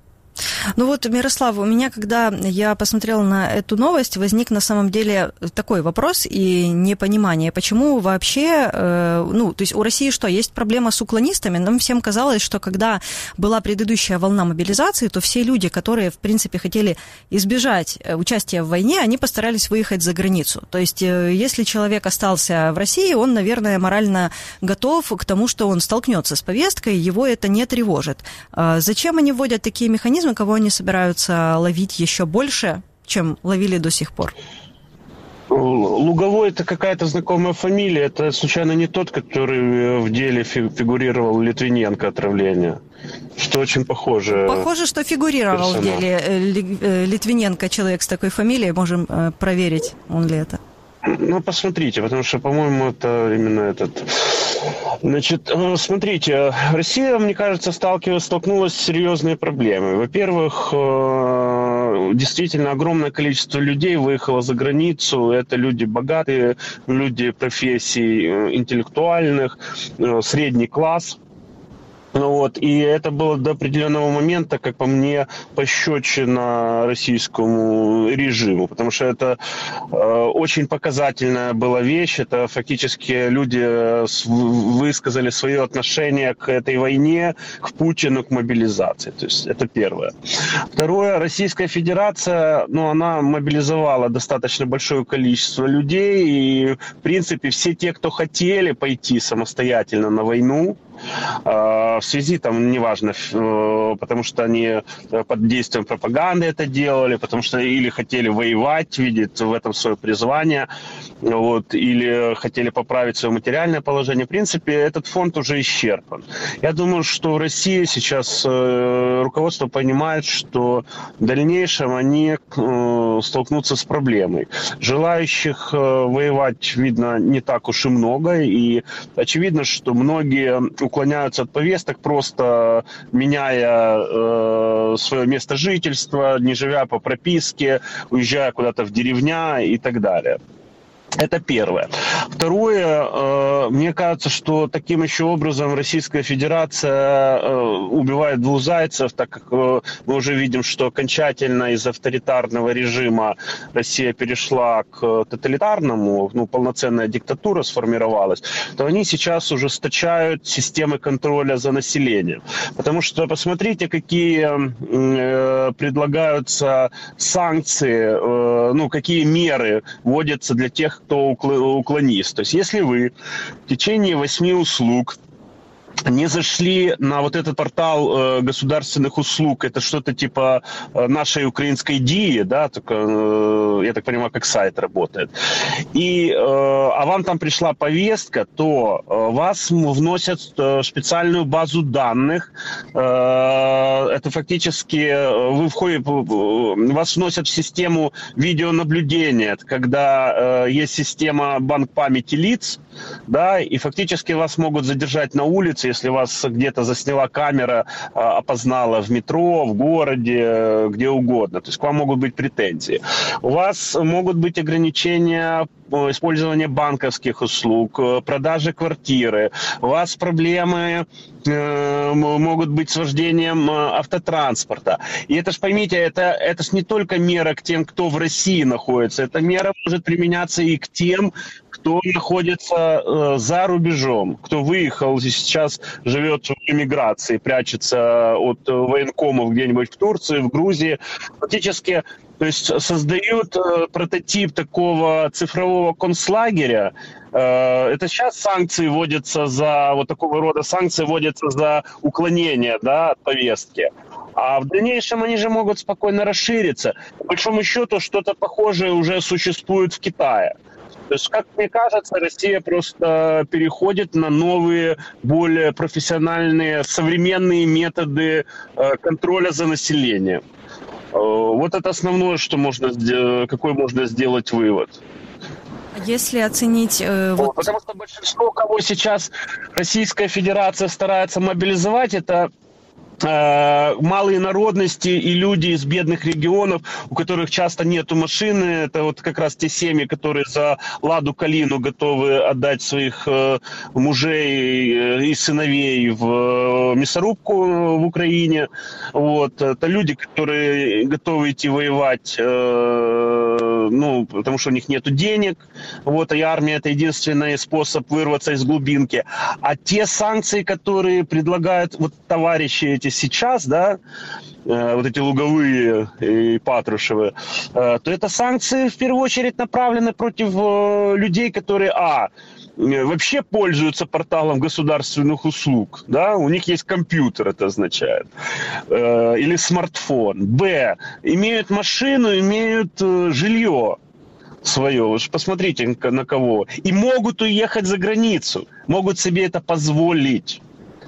Ну вот, Мирослав, у меня, когда я посмотрела на эту новость, возник на самом деле такой вопрос и непонимание, почему вообще, э, ну, то есть у России что, есть проблема с уклонистами? Нам всем казалось, что когда была предыдущая волна мобилизации, то все люди, которые, в принципе, хотели избежать участия в войне, они постарались выехать за границу. То есть э, если человек остался в России, он, наверное, морально готов к тому, что он столкнется с повесткой, его это не тревожит. Э, зачем они вводят такие механизмы, кого они собираются ловить еще больше, чем ловили до сих пор? Луговой – это какая-то знакомая фамилия. Это, случайно, не тот, который в деле фигурировал Литвиненко отравление? Что очень похоже. Похоже, что фигурировал персонаж. В деле Литвиненко человек с такой фамилией. Можем проверить, он ли это. Ну, посмотрите, потому что, по-моему, это именно этот... Значит, смотрите, Россия, мне кажется, сталкивалась, столкнулась с серьезной проблемой. Во-первых, действительно огромное количество людей выехало за границу. Это люди богатые, люди профессий интеллектуальных, средний класс. Ну вот, и это было до определенного момента, как по мне, пощечина российскому режиму, потому что это э, очень показательная была вещь. Это фактически люди высказали свое отношение к этой войне, к Путину, к мобилизации. То есть это первое. Второе, Российская Федерация, ну, она мобилизовала достаточно большое количество людей, и, в принципе, все те, кто хотели пойти самостоятельно на войну, в связи, там, неважно, потому что они под действием пропаганды это делали, потому что или хотели воевать, видят в этом свое призвание, вот, или хотели поправить свое материальное положение. В принципе, этот фонд уже исчерпан. Я думаю, что в России сейчас руководство понимает, что в дальнейшем они столкнутся с проблемой. Желающих воевать, видно, не так уж и много, и очевидно, что многие уклоняются от повесток, просто меняя э, свое место жительства, не живя по прописке, уезжая куда-то в деревня и так далее. Это первое. Второе, мне кажется, что таким еще образом Российская Федерация убивает двух зайцев, так как мы уже видим, что окончательно из авторитарного режима Россия перешла к тоталитарному, ну, полноценная диктатура сформировалась, то они сейчас ужесточают системы контроля за населением. Потому что посмотрите, какие предлагаются санкции, ну, какие меры вводятся для тех, кто уклонист. То есть если вы в течение восьми услуг не зашли на вот этот портал э, государственных услуг, это что-то типа э, нашей украинской ДИИ, да, только, э, я так понимаю, как сайт работает, и, э, а вам там пришла повестка, то э, вас вносят в специальную базу данных, э, это фактически вы входите, вас вносят в систему видеонаблюдения, когда э, есть система банк памяти лиц, да, и фактически вас могут задержать на улице, если вас где-то засняла камера, опознала в метро, в городе, где угодно. То есть к вам могут быть претензии. У вас могут быть ограничения использования банковских услуг, продажи квартиры. У вас проблемы э, могут быть с вождением автотранспорта. И это ж, поймите, это, это ж не только мера к тем, кто в России находится. Эта мера может применяться и к тем, кто находится э, за рубежом, кто выехал и сейчас живет в эмиграции, прячется от военкомов где-нибудь в Турции, в Грузии. Фактически, то есть создают э, прототип такого цифрового концлагеря. Э, это сейчас санкции вводятся за, вот такого рода санкции вводятся за уклонение, да, от повестки. А в дальнейшем они же могут спокойно расшириться. По большому счету, что-то похожее уже существует в Китае. То есть, как мне кажется, Россия просто переходит на новые, более профессиональные, современные методы э, контроля за населением. Э, вот это основное, что можно, какой можно сделать вывод. Если оценить... Э, вот... Потому что большинство, кого сейчас Российская Федерация старается мобилизовать, это малые народности и люди из бедных регионов, у которых часто нету машины. Это вот как раз те семьи, которые за ладу калину готовы отдать своих мужей и сыновей в мясорубку в Украине. Вот. Это люди, которые готовы идти воевать, ну, потому что у них нету денег. Вот. И армия — это единственный способ вырваться из глубинки. А те санкции, которые предлагают вот товарищи эти сейчас, да, вот эти Луговые и Патрушевы, то это санкции в первую очередь направлены против людей, которые, а, вообще пользуются порталом государственных услуг, да, у них есть компьютер, это означает, или смартфон, б, имеют машину, имеют жилье свое, вы же посмотрите на кого, и могут уехать за границу, могут себе это позволить.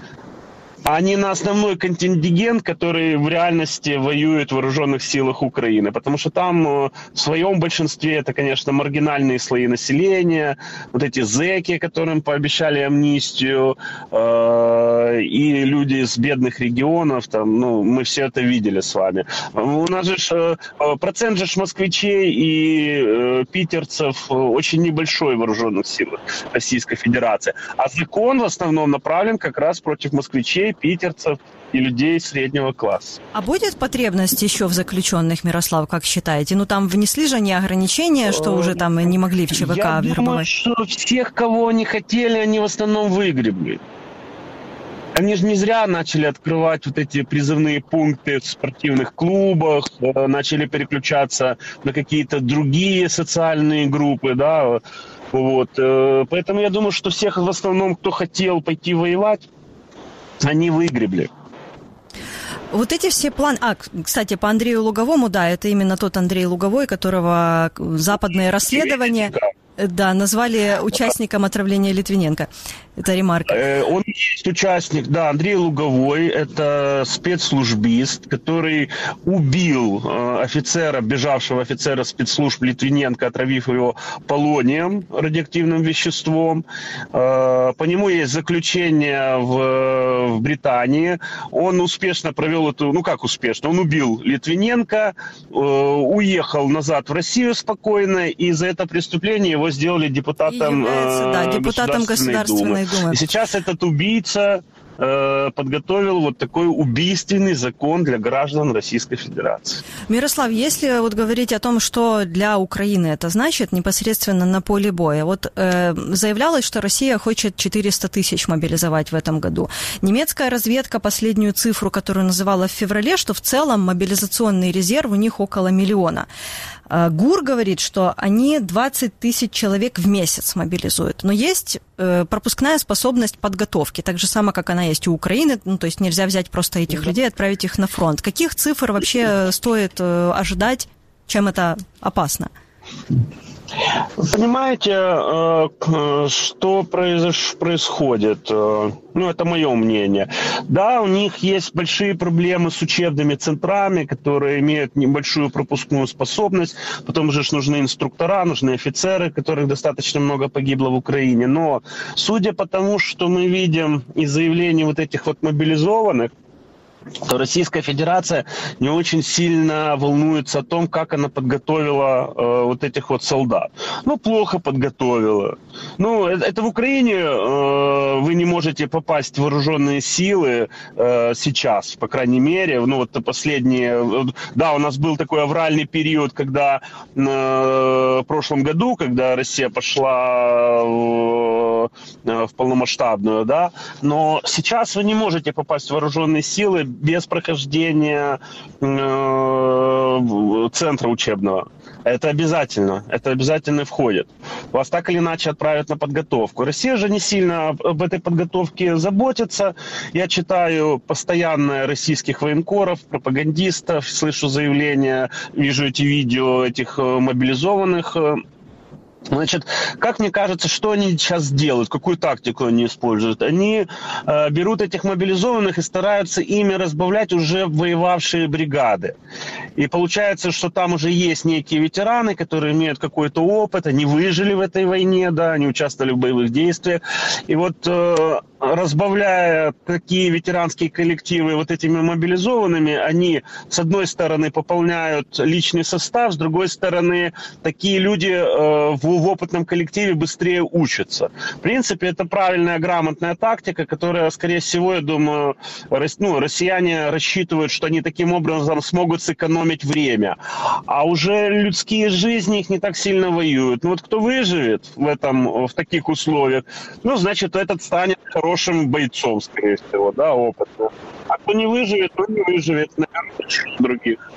А не на основной контингент, который в реальности воюет в вооруженных силах Украины. Потому что там в своем большинстве это, конечно, маргинальные слои населения, вот эти зэки, которым пообещали амнистию, э, и люди из бедных регионов, там, ну, мы все это видели с вами. У нас же э, процент же москвичей и э, питерцев очень небольшой в вооруженных силах Российской Федерации. А закон в основном направлен как раз против москвичей, питерцев и людей среднего класса. А будет потребность еще в заключенных, Мирослав, как считаете? Ну, там внесли же они ограничения, что уже там не могли в ЧВК Я вербовать? думаю, что всех, кого они хотели, они в основном выгребли. Они же не зря начали открывать вот эти призывные пункты в спортивных клубах, начали переключаться на какие-то другие социальные группы, да, вот. Поэтому я думаю, что всех в основном, кто хотел пойти воевать, они выгребли. Вот эти все планы... А, кстати, по Андрею Луговому, да, это именно тот Андрей Луговой, которого западные расследования... Да, назвали участником отравления Литвиненко. Это ремарка. Он есть участник, да, Андрей Луговой. Это спецслужбист, который убил офицера, бежавшего офицера спецслужб Литвиненко, отравив его полонием, радиоактивным веществом. По нему есть заключение в, в Британии. Он успешно провел эту... Ну, как успешно? Он убил Литвиненко, уехал назад в Россию спокойно, и за это преступление его его сделали депутатом, является, да, депутатом Государственной, Государственной Думы. Думы. И сейчас этот убийца подготовил вот такой убийственный закон для граждан Российской Федерации. Мирослав, если вот говорить о том, что для Украины это значит непосредственно на поле боя, вот э, заявлялось, что Россия хочет четыреста тысяч мобилизовать в этом году. Немецкая разведка последнюю цифру, которую называла в феврале, что в целом мобилизационный резерв у них около миллиона. ГУР говорит, что они двадцать тысяч человек в месяц мобилизуют. Но есть э, пропускная способность подготовки, так же само, как она есть у Украины. Ну, то есть нельзя взять просто этих людей и отправить их на фронт. Каких цифр вообще стоит э, ожидать, чем это опасно? Понимаете, что происходит? Ну, это мое мнение. Да, у них есть большие проблемы с учебными центрами, которые имеют небольшую пропускную способность. Потом же нужны инструктора, нужны офицеры, которых достаточно много погибло в Украине. Но судя по тому, что мы видим из заявлений вот этих вот мобилизованных, то Российская Федерация не очень сильно волнуется о том, как она подготовила э, вот этих вот солдат. Ну, плохо подготовила. Ну, это, это в Украине э, вы не можете попасть в вооруженные силы э, сейчас, по крайней мере. Ну, вот последние... Да, у нас был такой авральный период, когда э, в прошлом году, когда Россия пошла в, в полномасштабную, да, но сейчас вы не можете попасть в вооруженные силы без прохождения э, центра учебного. Это обязательно. Это обязательно входит. Вас так или иначе отправят на подготовку. Россия же не сильно об этой подготовке заботится. Я читаю постоянно российских военкоров, пропагандистов, слышу заявления, вижу эти видео этих мобилизованных. Значит, как мне кажется, что они сейчас делают, какую тактику они используют? Они э, берут этих мобилизованных и стараются ими разбавлять уже воевавшие бригады. И получается, что там уже есть некие ветераны, которые имеют какой-то опыт, они выжили в этой войне, да, они участвовали в боевых действиях. И вот э, разбавляя такие ветеранские коллективы вот этими мобилизованными, они, с одной стороны, пополняют личный состав, с другой стороны, такие люди э, в в опытном коллективе быстрее учатся. В принципе, это правильная, грамотная тактика, которая, скорее всего, я думаю, ну, россияне рассчитывают, что они таким образом смогут сэкономить время. А уже людские жизни их не так сильно воюют. Ну вот кто выживет в, этом, в таких условиях, ну, значит, этот станет хорошим бойцом, скорее всего, да, опытным. А кто не выживет, он не выживет, наверное, других.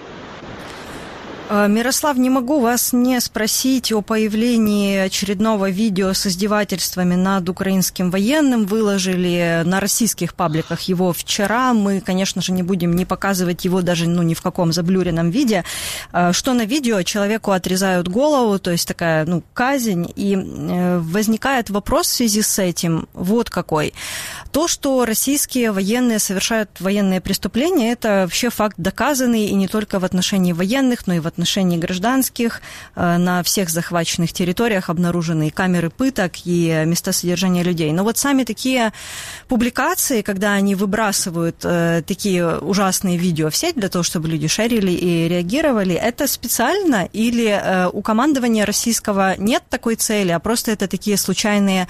Мирослав, не могу вас не спросить о появлении очередного видео с издевательствами над украинским военным. Выложили на российских пабликах его вчера. Мы, конечно же, не будем не показывать его даже ну, ни в каком заблюренном виде. Что на видео? Человеку отрезают голову, то есть такая ну, казнь. И возникает вопрос в связи с этим вот какой. То, что российские военные совершают военные преступления, это вообще факт доказанный и не только в отношении военных, но и в отношении отношении гражданских. На всех захваченных территориях обнаружены камеры пыток и места содержания людей. Но вот сами такие публикации, когда они выбрасывают такие ужасные видео в сеть для того, чтобы люди шерили и реагировали, это специально или у командования российского нет такой цели, а просто это такие случайные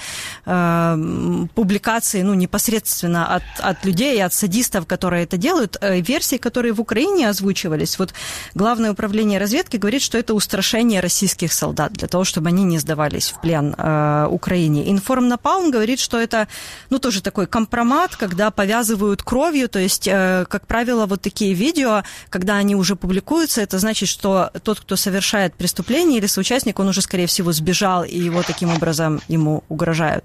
публикации, ну, непосредственно от, от людей, от садистов, которые это делают. Версии, которые в Украине озвучивались, вот Главное управление разведки говорит, что это устрашение российских солдат для того, чтобы они не сдавались в плен э, Украине. Информнапалм говорит, что это, ну, тоже такой компромат, когда повязывают кровью, то есть, э, как правило, вот такие видео, когда они уже публикуются, это значит, что тот, кто совершает преступление или соучастник, он уже, скорее всего, сбежал, и его таким образом ему угрожают.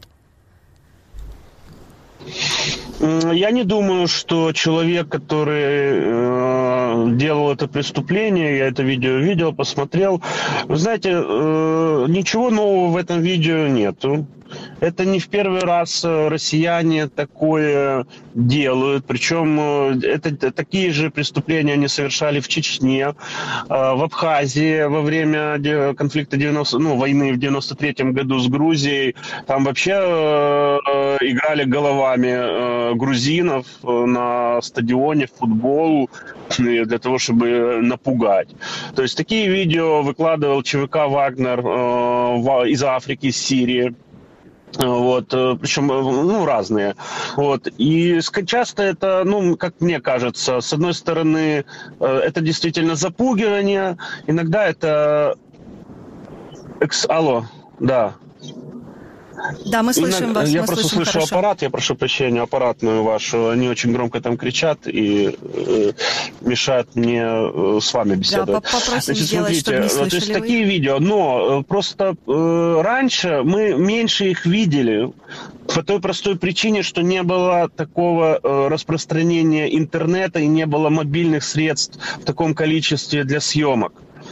Я не думаю, что человек, который э, делал это преступление, я это видео видел, посмотрел, вы знаете, э, ничего нового в этом видео нету. Это не в первый раз россияне такое делают, причем это такие же преступления они совершали в Чечне, в Абхазии во время конфликта девяностого, ну, войны в девяносто третьем году с Грузией. Там вообще играли головами э, грузинов на стадионе, в футбол, для того, чтобы напугать. То есть такие видео выкладывал ЧВК «Вагнер» э, из Африки, из Сирии. Вот, причем, ну, разные. Вот. И часто это, ну, как мне кажется, с одной стороны, это действительно запугивание, иногда это... Экс... Алло, да. Да, мы слышим вас. Я мы просто слышим слышу хорошо. аппарат, я прошу прощения, аппаратную вашу. Они очень громко там кричат и э, мешают мне э, с вами беседовать. Да, попросим Значит, сделать, смотрите, чтобы не слышали то есть вы. такие видео, но просто э, раньше мы меньше их видели по той простой причине, что не было такого э, распространения интернета и не было мобильных средств в таком количестве для съемок.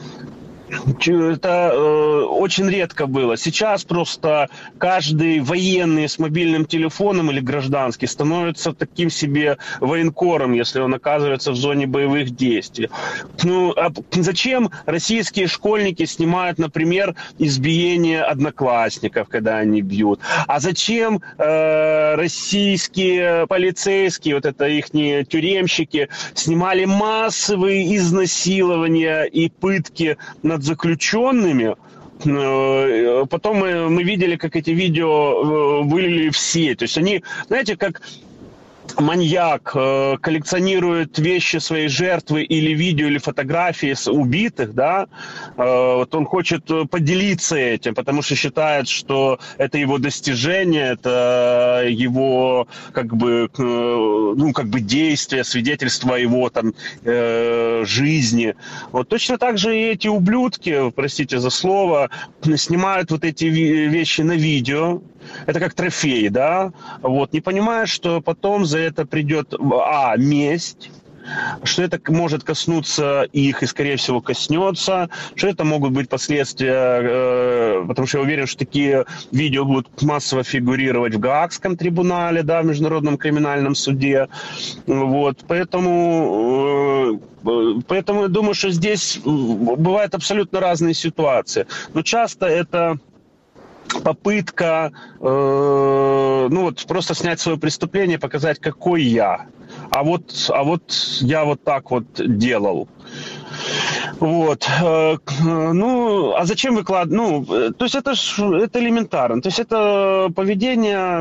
Это э, очень редко было. Сейчас просто каждый военный с мобильным телефоном или гражданский становится таким себе военкором, если он оказывается в зоне боевых действий. Ну, а зачем российские школьники снимают, например, избиение одноклассников, когда они бьют? А зачем э, российские полицейские, вот это ихние тюремщики, снимали массовые изнасилования и пытки над заключенными? Потом мы, мы видели, как эти видео вылили в сеть. То есть они, знаете, как маньяк э, коллекционирует вещи своей жертвы или видео, или фотографии с убитых, да, э, вот он хочет поделиться этим, потому что считает, что это его достижение, это его, как бы, э, ну, как бы действие, свидетельство его там э, жизни. Вот точно так же и эти ублюдки, простите за слово, снимают вот эти вещи на видео. Это как трофей, да, вот, не понимая, что потом за это придет, а, месть, что это может коснуться их и, скорее всего, коснется, что это могут быть последствия, э, потому что я уверен, что такие видео будут массово фигурировать в Гаагском трибунале, да, в Международном криминальном суде, вот, поэтому... Э, Поэтому я думаю, что здесь бывают абсолютно разные ситуации. Но часто это попытка, э, ну вот, просто снять свое преступление, показать, какой я. А вот, а вот я вот так вот делал. Вот. Ну, а зачем выкладывать? Ну, то есть это ж, это элементарно. То есть это поведение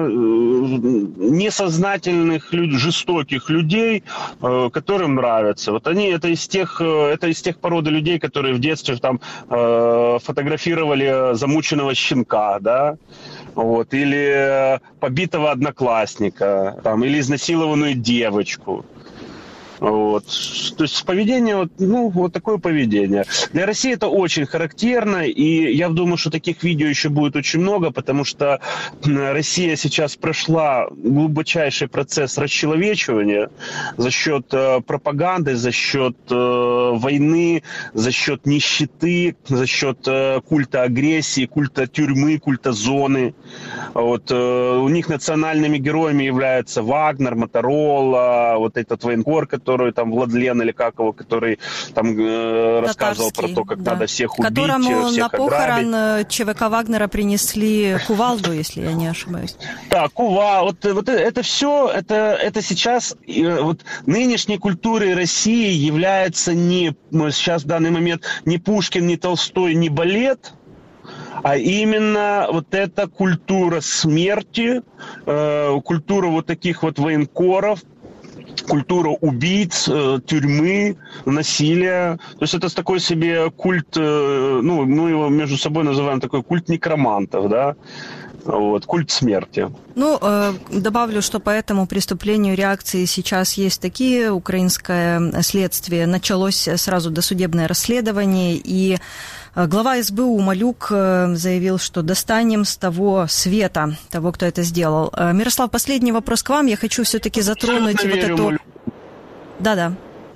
несознательных, жестоких людей, которым нравится. Вот они, это из тех, это из тех породы людей, которые в детстве там фотографировали замученного щенка, да, вот, или побитого одноклассника, там, или изнасилованную девочку. Вот. То есть поведение, вот, ну, вот такое поведение. Для России это очень характерно, и я думаю, что таких видео еще будет очень много, потому что Россия сейчас прошла глубочайший процесс расчеловечивания за счет э, пропаганды, за счет э, войны, за счет нищеты, за счет э, культа агрессии, культа тюрьмы, культа зоны. Вот, э, у них национальными героями являются Вагнер, Моторола, вот этот военкор, который который там Владлен или как его, который там э, рассказывал про то, как да. надо всех убить, которому всех на похорон ограбить. ЧВК Вагнера принесли кувалду, если я не ошибаюсь. Да, кува, вот, вот это все, это, это сейчас вот нынешней культурой России является не, сейчас в данный момент не Пушкин, не Толстой, не балет, а именно вот эта культура смерти, э, культура вот таких вот военкоров, культура убийц, э, тюрьмы, насилия. То есть это такой себе культ, э, ну, мы его между собой называем такой культ некромантов, да, вот, культ смерти. Ну, э, добавлю, что по этому преступлению реакции сейчас есть такие. Украинское следствие началось сразу досудебное расследование, и глава СБУ Малюк заявил, что достанем с того света того, кто это сделал. Мирослав, последний вопрос к вам. Я хочу все-таки затронуть вот эту... Да-да.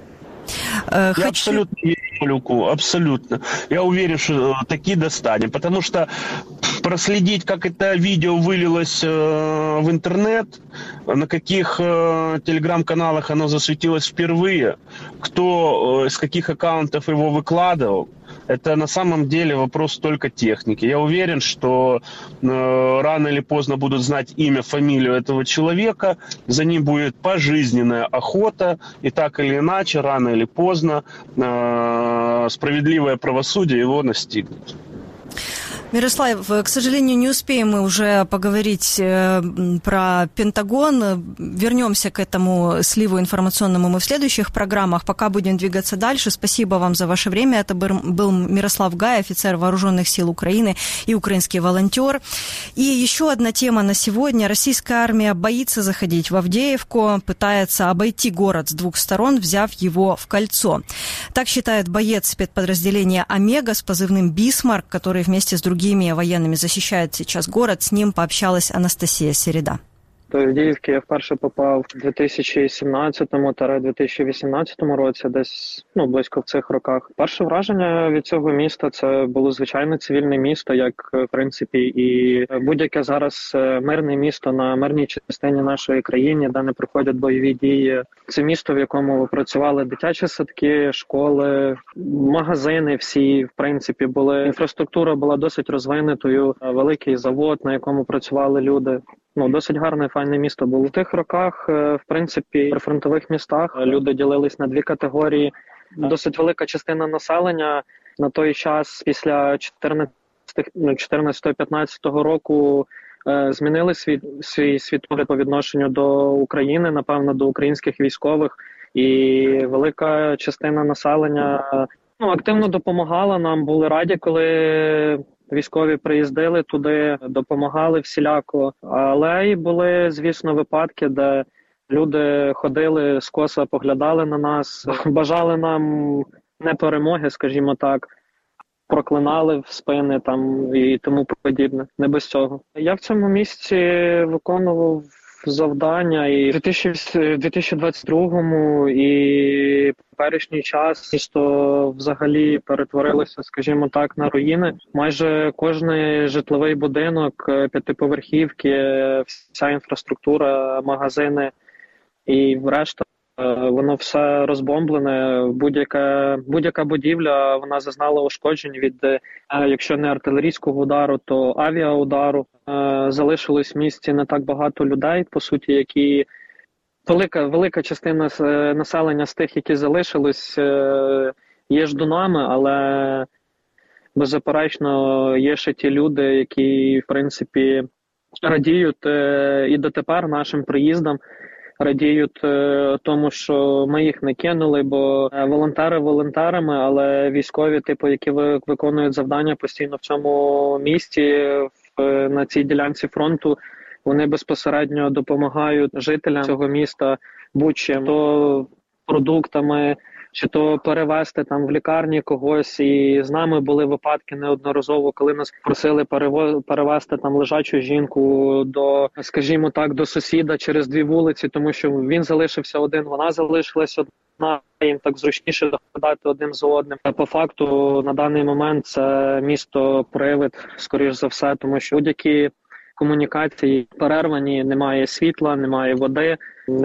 Я хочу... абсолютно верю Малюку, абсолютно. Я уверен, что такие достанем, потому что проследить, как это видео вылилось э, в интернет, на каких э, телеграм-каналах оно засветилось впервые, кто э, с каких аккаунтов его выкладывал, Это на самом деле вопрос только техники. Я уверен, что э, рано или поздно будут знать имя, фамилию этого человека, за ним будет пожизненная охота, и так или иначе, рано или поздно э, справедливое правосудие его настигнет. Мирослав, к сожалению, не успеем мы уже поговорить про Пентагон. Вернемся к этому сливу информационному мы в следующих программах. Пока будем двигаться дальше. Спасибо вам за ваше время. Это был Мирослав Гай, офицер Вооруженных сил Украины и украинский волонтер. И еще одна тема на сегодня. Российская армия боится заходить в Авдеевку, пытается обойти город с двух сторон, взяв его в кольцо. Так считает боец спецподразделения «Омега» с позывным «Бисмарк», который вместе с другими другими военными защищает сейчас город. С ним пообщалась Анастасия Середа. До Авдіївки я вперше попав у дві тисячі сімнадцятому - дві тисячі вісімнадцятому році, десь ну, близько в цих роках. Перше враження від цього міста – це було звичайне цивільне місто, як, в принципі, і будь-яке зараз мирне місто на мирній частині нашої країни, де не проходять бойові дії. Це місто, в якому працювали дитячі садки, школи, магазини всі, в принципі, були. Інфраструктура була досить розвинутою, великий завод, на якому працювали люди. Ну, досить гарне, файне місто було. В тих роках, в принципі, при фронтових містах люди ділились на дві категорії. Досить велика частина населення на той час, після чотирнадцятого-п'ятнадцятого року, змінили свій, свій світогляд по відношенню до України, напевно, до українських військових. І велика частина населення ну, активно допомагала нам, були раді, коли військові приїздили туди, допомагали всіляко. Але і були, звісно, випадки, де люди ходили скоса, поглядали на нас, бажали нам не перемоги, скажімо так, проклинали в спини там і тому подібне. Не без цього. Я в цьому місці виконував завдання і в дві тисячі двадцять другому і теперішній час місто взагалі перетворилося, скажімо так, на руїни. Майже кожний житловий будинок, п'ятиповерхівки, вся інфраструктура, магазини і решта, воно все розбомблене. Будь-яка, будь-яка будівля, вона зазнала ушкоджень від, якщо не артилерійського удару, то авіаудару. Залишилось в місті не так багато людей, по суті, які... Велика, велика частина населення з тих, які залишились, є ждунами, але беззаперечно є ще ті люди, які, в принципі, радіють і дотепер нашим приїздам, радіють тому, що ми їх не кинули, бо волонтери волонтерами, але військові, типу, які виконують завдання постійно в цьому місті, на цій ділянці фронту, вони безпосередньо допомагають жителям цього міста будь-чим, то продуктами, чи то перевезти там в лікарні когось. І з нами були випадки неодноразово, коли нас просили перевезти там лежачу жінку до, скажімо так, до сусіда через дві вулиці, тому що він залишився один, вона залишилась одна, їм так зручніше доходити один з одним. А по факту на даний момент це місто-привид, скоріш за все, тому що будь-які комунікації перервані, немає світла, немає води,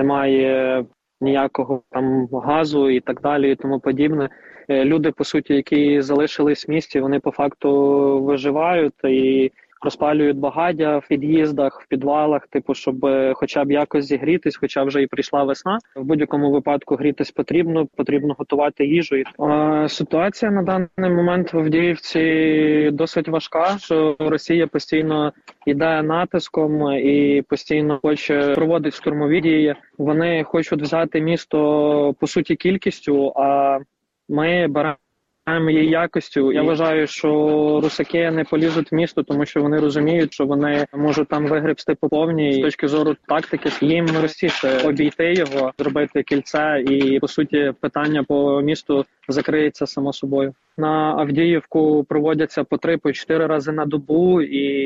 немає ніякого там газу і так далі і тому подібне. Люди, по суті, які залишились в місті, вони по факту виживають і розпалюють багаття в під'їздах, в підвалах, типу, щоб хоча б якось зігрітись, хоча вже і прийшла весна. В будь-якому випадку грітись потрібно, потрібно готувати їжу. А ситуація на даний момент в Авдіївці досить важка, що Росія постійно йде натиском і постійно хоче проводити штурмові дії. Вони хочуть взяти місто, по суті, кількістю, а ми беремо її якостю. Я вважаю, що русаки не полізуть в місто, тому що вони розуміють, що вони можуть там вигребсти по повній. З точки зору тактики, їм простіше обійти його, зробити кільце, і, по суті, питання по місту закриється само собою. На Авдіївку проводяться по три, по чотири рази на добу,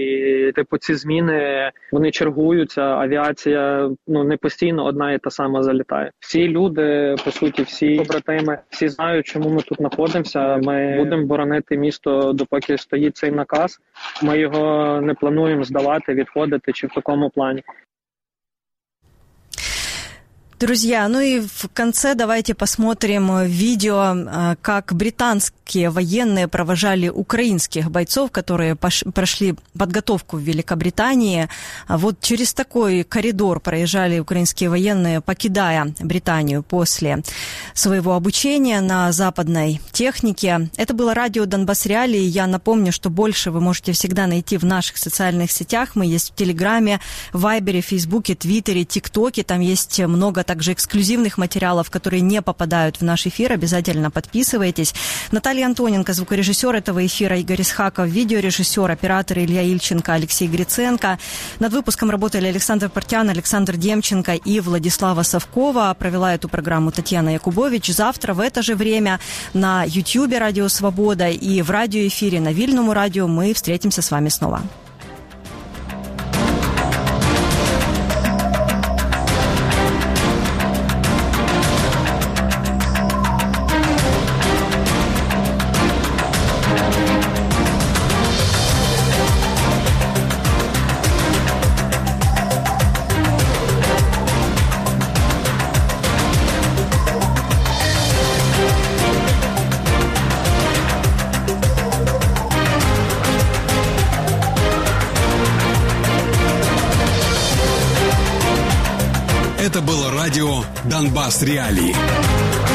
і типу ці зміни, вони чергуються, авіація ну не постійно одна і та сама залітає. Всі люди, по суті, всі побратими, всі знають, чому ми тут знаходимося. Ми будемо боронити місто, допоки стоїть цей наказ. Ми його не плануємо здавати, відходити чи в такому плані. Друзья, ну и в конце давайте посмотрим видео, как британские военные провожали украинских бойцов, которые прошли подготовку в Великобритании. Вот через такой коридор проезжали украинские военные, покидая Британию после своего обучения на западной технике. Это было радио «Донбасс Реалии». Я напомню, что больше вы можете всегда найти в наших социальных сетях. Мы есть в Телеграме, Вайбере, Фейсбуке, Твиттере, ТикТоке. Там есть много также эксклюзивных материалов, которые не попадают в наш эфир. Обязательно подписывайтесь. Наталья Антоненко, звукорежиссер этого эфира, Игорь Исхаков, видеорежиссер, оператор Илья Ильченко, Алексей Гриценко. Над выпуском работали Александр Портян, Александр Демченко и Владислава Совкова. Провела эту программу Татьяна Якубович. Завтра в это же время на Ютьюбе «Радио Свобода» и в радиоэфире на Вильному радио мы встретимся с вами снова. Это было радио «Донбасс Реалии».